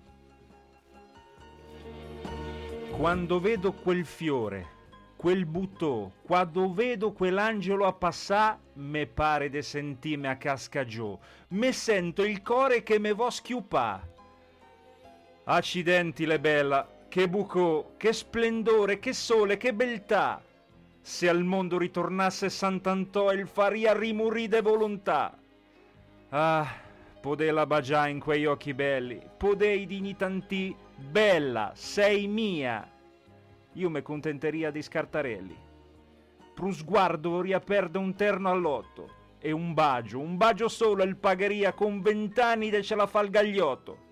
Quando vedo quel fiore, quel buttò, quando vedo quell'angelo a passà, me pare de sentime a casca giù, me sento il core che me vo schiupà. Accidenti le bella, che bucò, che splendore, che sole, che beltà. Se al mondo ritornasse Sant'Antò il faria rimurì de volontà. Ah, podei la bagià in quei occhi belli, podei dignitanti, bella, sei mia. Io me contenteria di scartarelli. Pru sguardo vorria perde un terno all'otto e un bagio solo il pagheria con 20 anni de ce la fa il gagliotto.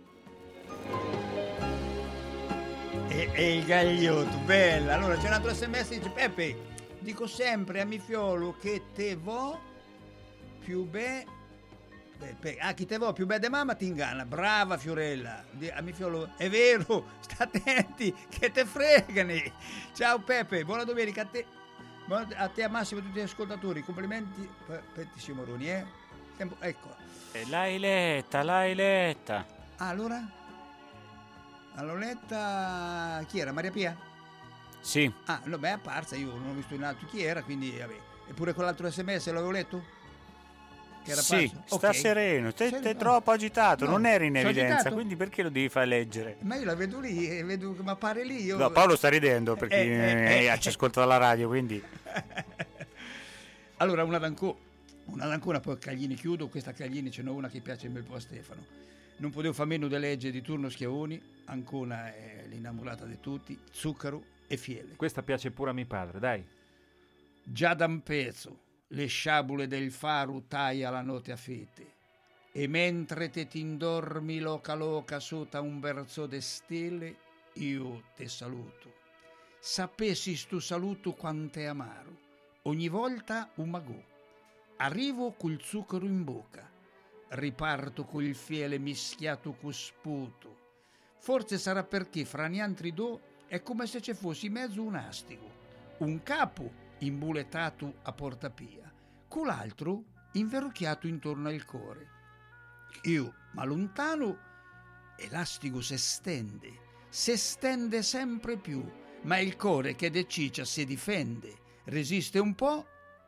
E il gagliotto, bella. Allora c'è un altro sms, dice Peppe, dico sempre a mio fiolo che te vo più chi te vo più be de mamma ti inganna. Brava Fiorella, a mio fiolo è vero, sta attenti che te fregani. Ciao Peppe, buona domenica a te, a Massimo e a tutti gli ascoltatori, complimenti pettissimo Moroni, ecco.
L'hai letta.
Ah, allora? L'ho letta, chi era? Maria Pia?
Sì.
Ah, no, beh, è apparsa, io non ho visto in alto chi era, quindi vabbè. Eppure quell'altro sms l'avevo letto? Che era
sì,
apparso?
Sta
okay.
sereno, te troppo agitato, no, non eri in evidenza,
agitato?
quindi perché lo devi far leggere?
Ma io la vedo lì, vedo che mi appare lì. Io...
No, Paolo sta ridendo perché ci ascolta dalla radio, quindi...
Allora, una d'Ancona, poi Caglini chiudo, questa Caglini ce n'è una che piace un bel po' a Stefano. Non potevo far meno delle leggi di Turno Schiavoni, Ancona è l'innamorata di tutti, Zucchero e Fiele.
Questa piace pure a mio padre, dai.
Già da un pezzo, le sciabule del faro taia la notte a fete, e mentre te t'indormi loca sotto un berzo de stelle, io te saluto. Sapessi stu saluto quant'è amaro, ogni volta un magò. Arrivo col zucchero in bocca, riparto col fiele mischiato con sputo. Forse sarà perché fra niantri do è come se ci fosse in mezzo un astico, un capo imbulettato a portapia, con l'altro inverocchiato intorno al core. Io, ma lontano, e l'astico si stende sempre più, ma il core che de ciccia si difende, resiste un po',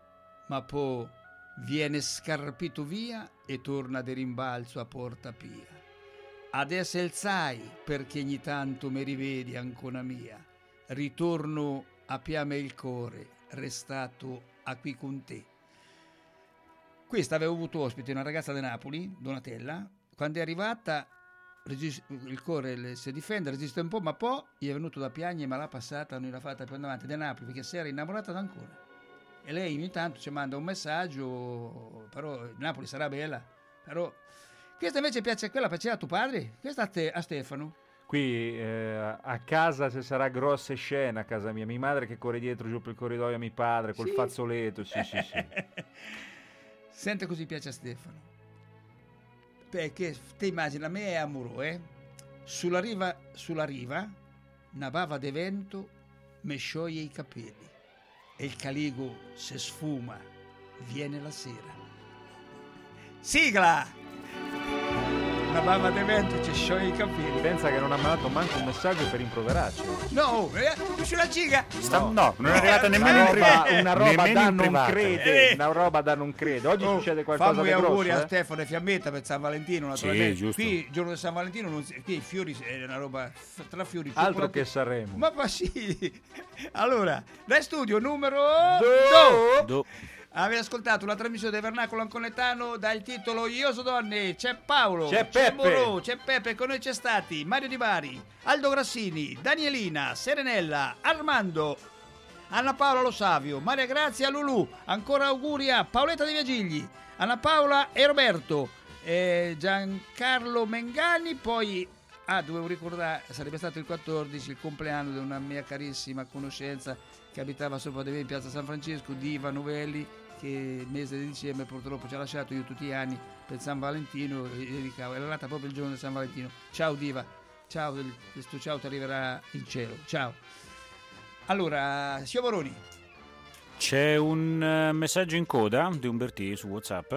ma poi viene scarpito via e torna di rimbalzo a Porta Pia. Adesso il sai perché ogni tanto mi rivedi ancora mia. Ritorno a piame il cuore, restato a qui con te. Questa avevo avuto ospite una ragazza di Napoli, Donatella. Quando è arrivata il cuore si difende, resiste un po', ma poi gli è venuto da piangere, ma l'ha passata, non l'ha fatta più avanti da Napoli, perché si era innamorata da ancora. E lei ogni tanto ci manda un messaggio, però Napoli sarà bella, però questa invece piaceva a tuo padre, questa a Stefano.
Qui a casa se sarà grossa scena a casa mia, mia madre che corre dietro giù per il corridoio a mio padre col fazzoletto, sì.
Sente così piace a Stefano, perché te immagina, a me è a Muro, sulla riva, una bava di vento mi scioglie i capelli e il caligo se sfuma, viene la sera. Sigla! Una bava di vento ci scioglie i capelli.
Pensa che non ha mandato manco un messaggio per rimproverarci.
No, sulla giga.
No, non è arrivata nemmeno in privato.
Una roba da non crede. Una roba da non crede. Oggi succede qualcosa di grosso.
Auguri a Stefano e Fiammetta per San Valentino, naturalmente.
Sì, giusto.
Qui il giorno di San Valentino qui i fiori è una roba tra fiori.
Altro che Sanremo.
Ma sì. Allora, da studio numero 2. Avete ascoltato una trasmissione del Vernacolo Anconetano dal titolo Ioso Donne. C'è Paolo, c'è Moro, c'è Peppe, con noi c'è stati Mario Di Bari, Aldo Grassini, Danielina, Serenella, Armando, Anna Paola Lo Savio, Maria Grazia Lulù, ancora auguri a Paoletta De Viagigli, Anna Paola e Roberto, Giancarlo Mengani, poi dovevo ricordare, sarebbe stato il 14, il compleanno di una mia carissima conoscenza che abitava sopra di me in piazza San Francesco, Diva Novelli, che il mese di dicembre purtroppo ci ha lasciato, io tutti gli anni per San Valentino, era nata proprio il giorno di San Valentino. Ciao Diva, ciao, questo ciao ti arriverà in cielo, ciao. Allora, Sciavoroni.
C'è un messaggio in coda di Umbertì su WhatsApp.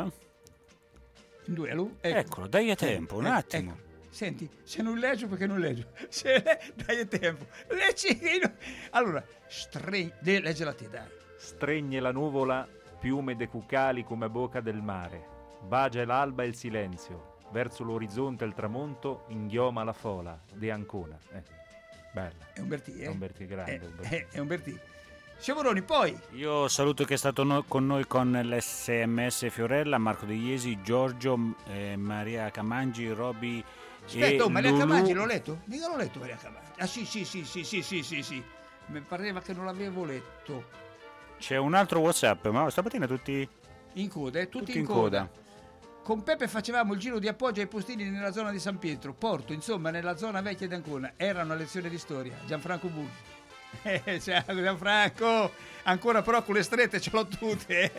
In duello?
Eccolo, dai a tempo, un attimo.
Ecco. Senti, se non leggo perché non leggo, dai tempo, leggi. Allora, leggela te, dai.
Stregne la nuvola, piume de cucali come bocca del mare, bacia l'alba e il silenzio, verso l'orizzonte il tramonto inghioma la fola de Ancona. Bella.
È Umbertì,
È Umbertì, grande.
È Umbertì. Sciavoroni, poi.
Io saluto che è stato con noi con l'SMS Fiorella, Marco De Iesi, Giorgio, Maria Camangi, Roby.
Aspetta, Maria Camangi l'ho letto? Mica l'ho letto Maria Camangi. Sì. Mi pareva che non l'avevo letto.
C'è un altro WhatsApp, ma stamattina tutti
in coda, tutti in coda. Con Peppe facevamo il giro di appoggio ai postini nella zona di San Pietro, Porto, insomma nella zona vecchia di Ancona. Era una lezione di storia. Gianfranco Bucchi. Ciao Gianfranco, ancora però con le strette ce l'ho tutte.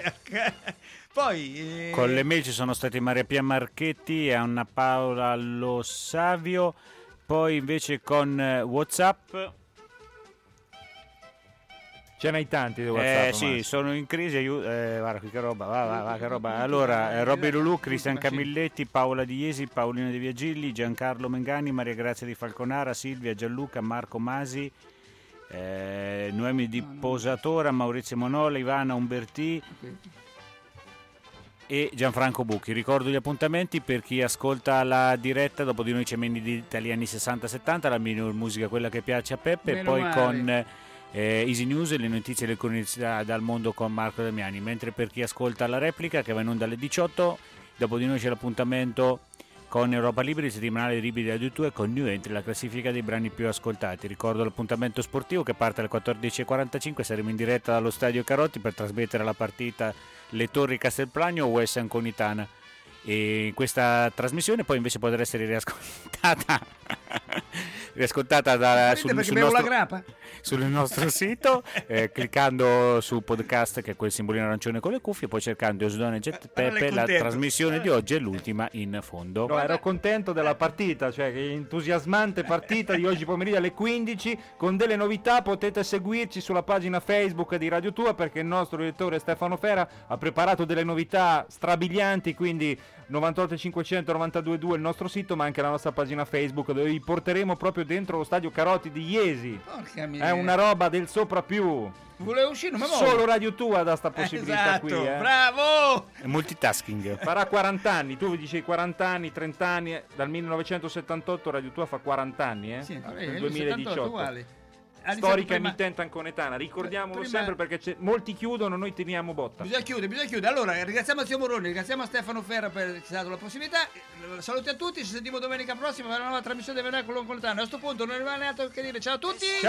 Poi
con le mail ci sono stati Maria Pia Marchetti e Anna Paola Lo Savio. Poi invece con WhatsApp
ce n'hai tanti di WhatsApp.
Sì, sono in crisi. Guarda che roba, va che roba. Allora, Robby Lulù, Cristian Camilletti, Paola Di Iesi, Paolina De Viagilli, Giancarlo Mengani, Maria Grazia di Falconara, Silvia Gianluca, Marco Masi, Noemi di Posatora, Maurizio Monola, Ivana Umbertì e Gianfranco Bucchi. Ricordo gli appuntamenti per chi ascolta la diretta. Dopo di noi c'è Mendi di Italiani 60-70, la minor musica, quella che piace a Peppe. Meno poi male. Con Easy News e le notizie e le curiosità dal mondo con Marco Damiani. Mentre per chi ascolta la replica, che va in onda alle 18, dopo di noi c'è l'appuntamento con Europa Liberi, il settimanale libri della YouTube, con New Entry, la classifica dei brani più ascoltati. Ricordo l'appuntamento sportivo che parte alle 14.45, saremo in diretta dallo Stadio Carotti per trasmettere la partita Le Torri Castelplanio o US Anconitana. E questa trasmissione poi invece potrà essere riascoltata sul nostro sito, cliccando su podcast, che è quel simbolino arancione con le cuffie, poi cercando Osdone Jet Peppe. La trasmissione di oggi è l'ultima in fondo.
No, ero contento della partita, cioè che entusiasmante partita di oggi pomeriggio alle 15 con delle novità. Potete seguirci sulla pagina Facebook di Radio Tua, perché il nostro direttore Stefano Fera ha preparato delle novità strabilianti, quindi 98 500 922 il nostro sito, ma anche la nostra pagina Facebook, dove vi porteremo proprio dentro lo stadio Carotti di Iesi. È una roba del sopra più.
Volevo uscire, ma
solo Radio Tua dà sta possibilità qui.
Bravo!
È multitasking.
Farà 40 anni, tu dici 40 anni, 30 anni, dal 1978 Radio Tua fa 40 anni,
Sì,
nel 2018. Storica emittente anconetana, ricordiamolo sempre perché molti chiudono, noi teniamo botta.
Bisogna chiudere. Allora, ringraziamo Zio Moroni, ringraziamo Stefano Ferra per ci ha dato la possibilità. Saluti a tutti, ci sentiamo domenica prossima per una nuova trasmissione di Vernacolo Anconetano. A questo punto non rimane altro che dire ciao a tutti. Ciao.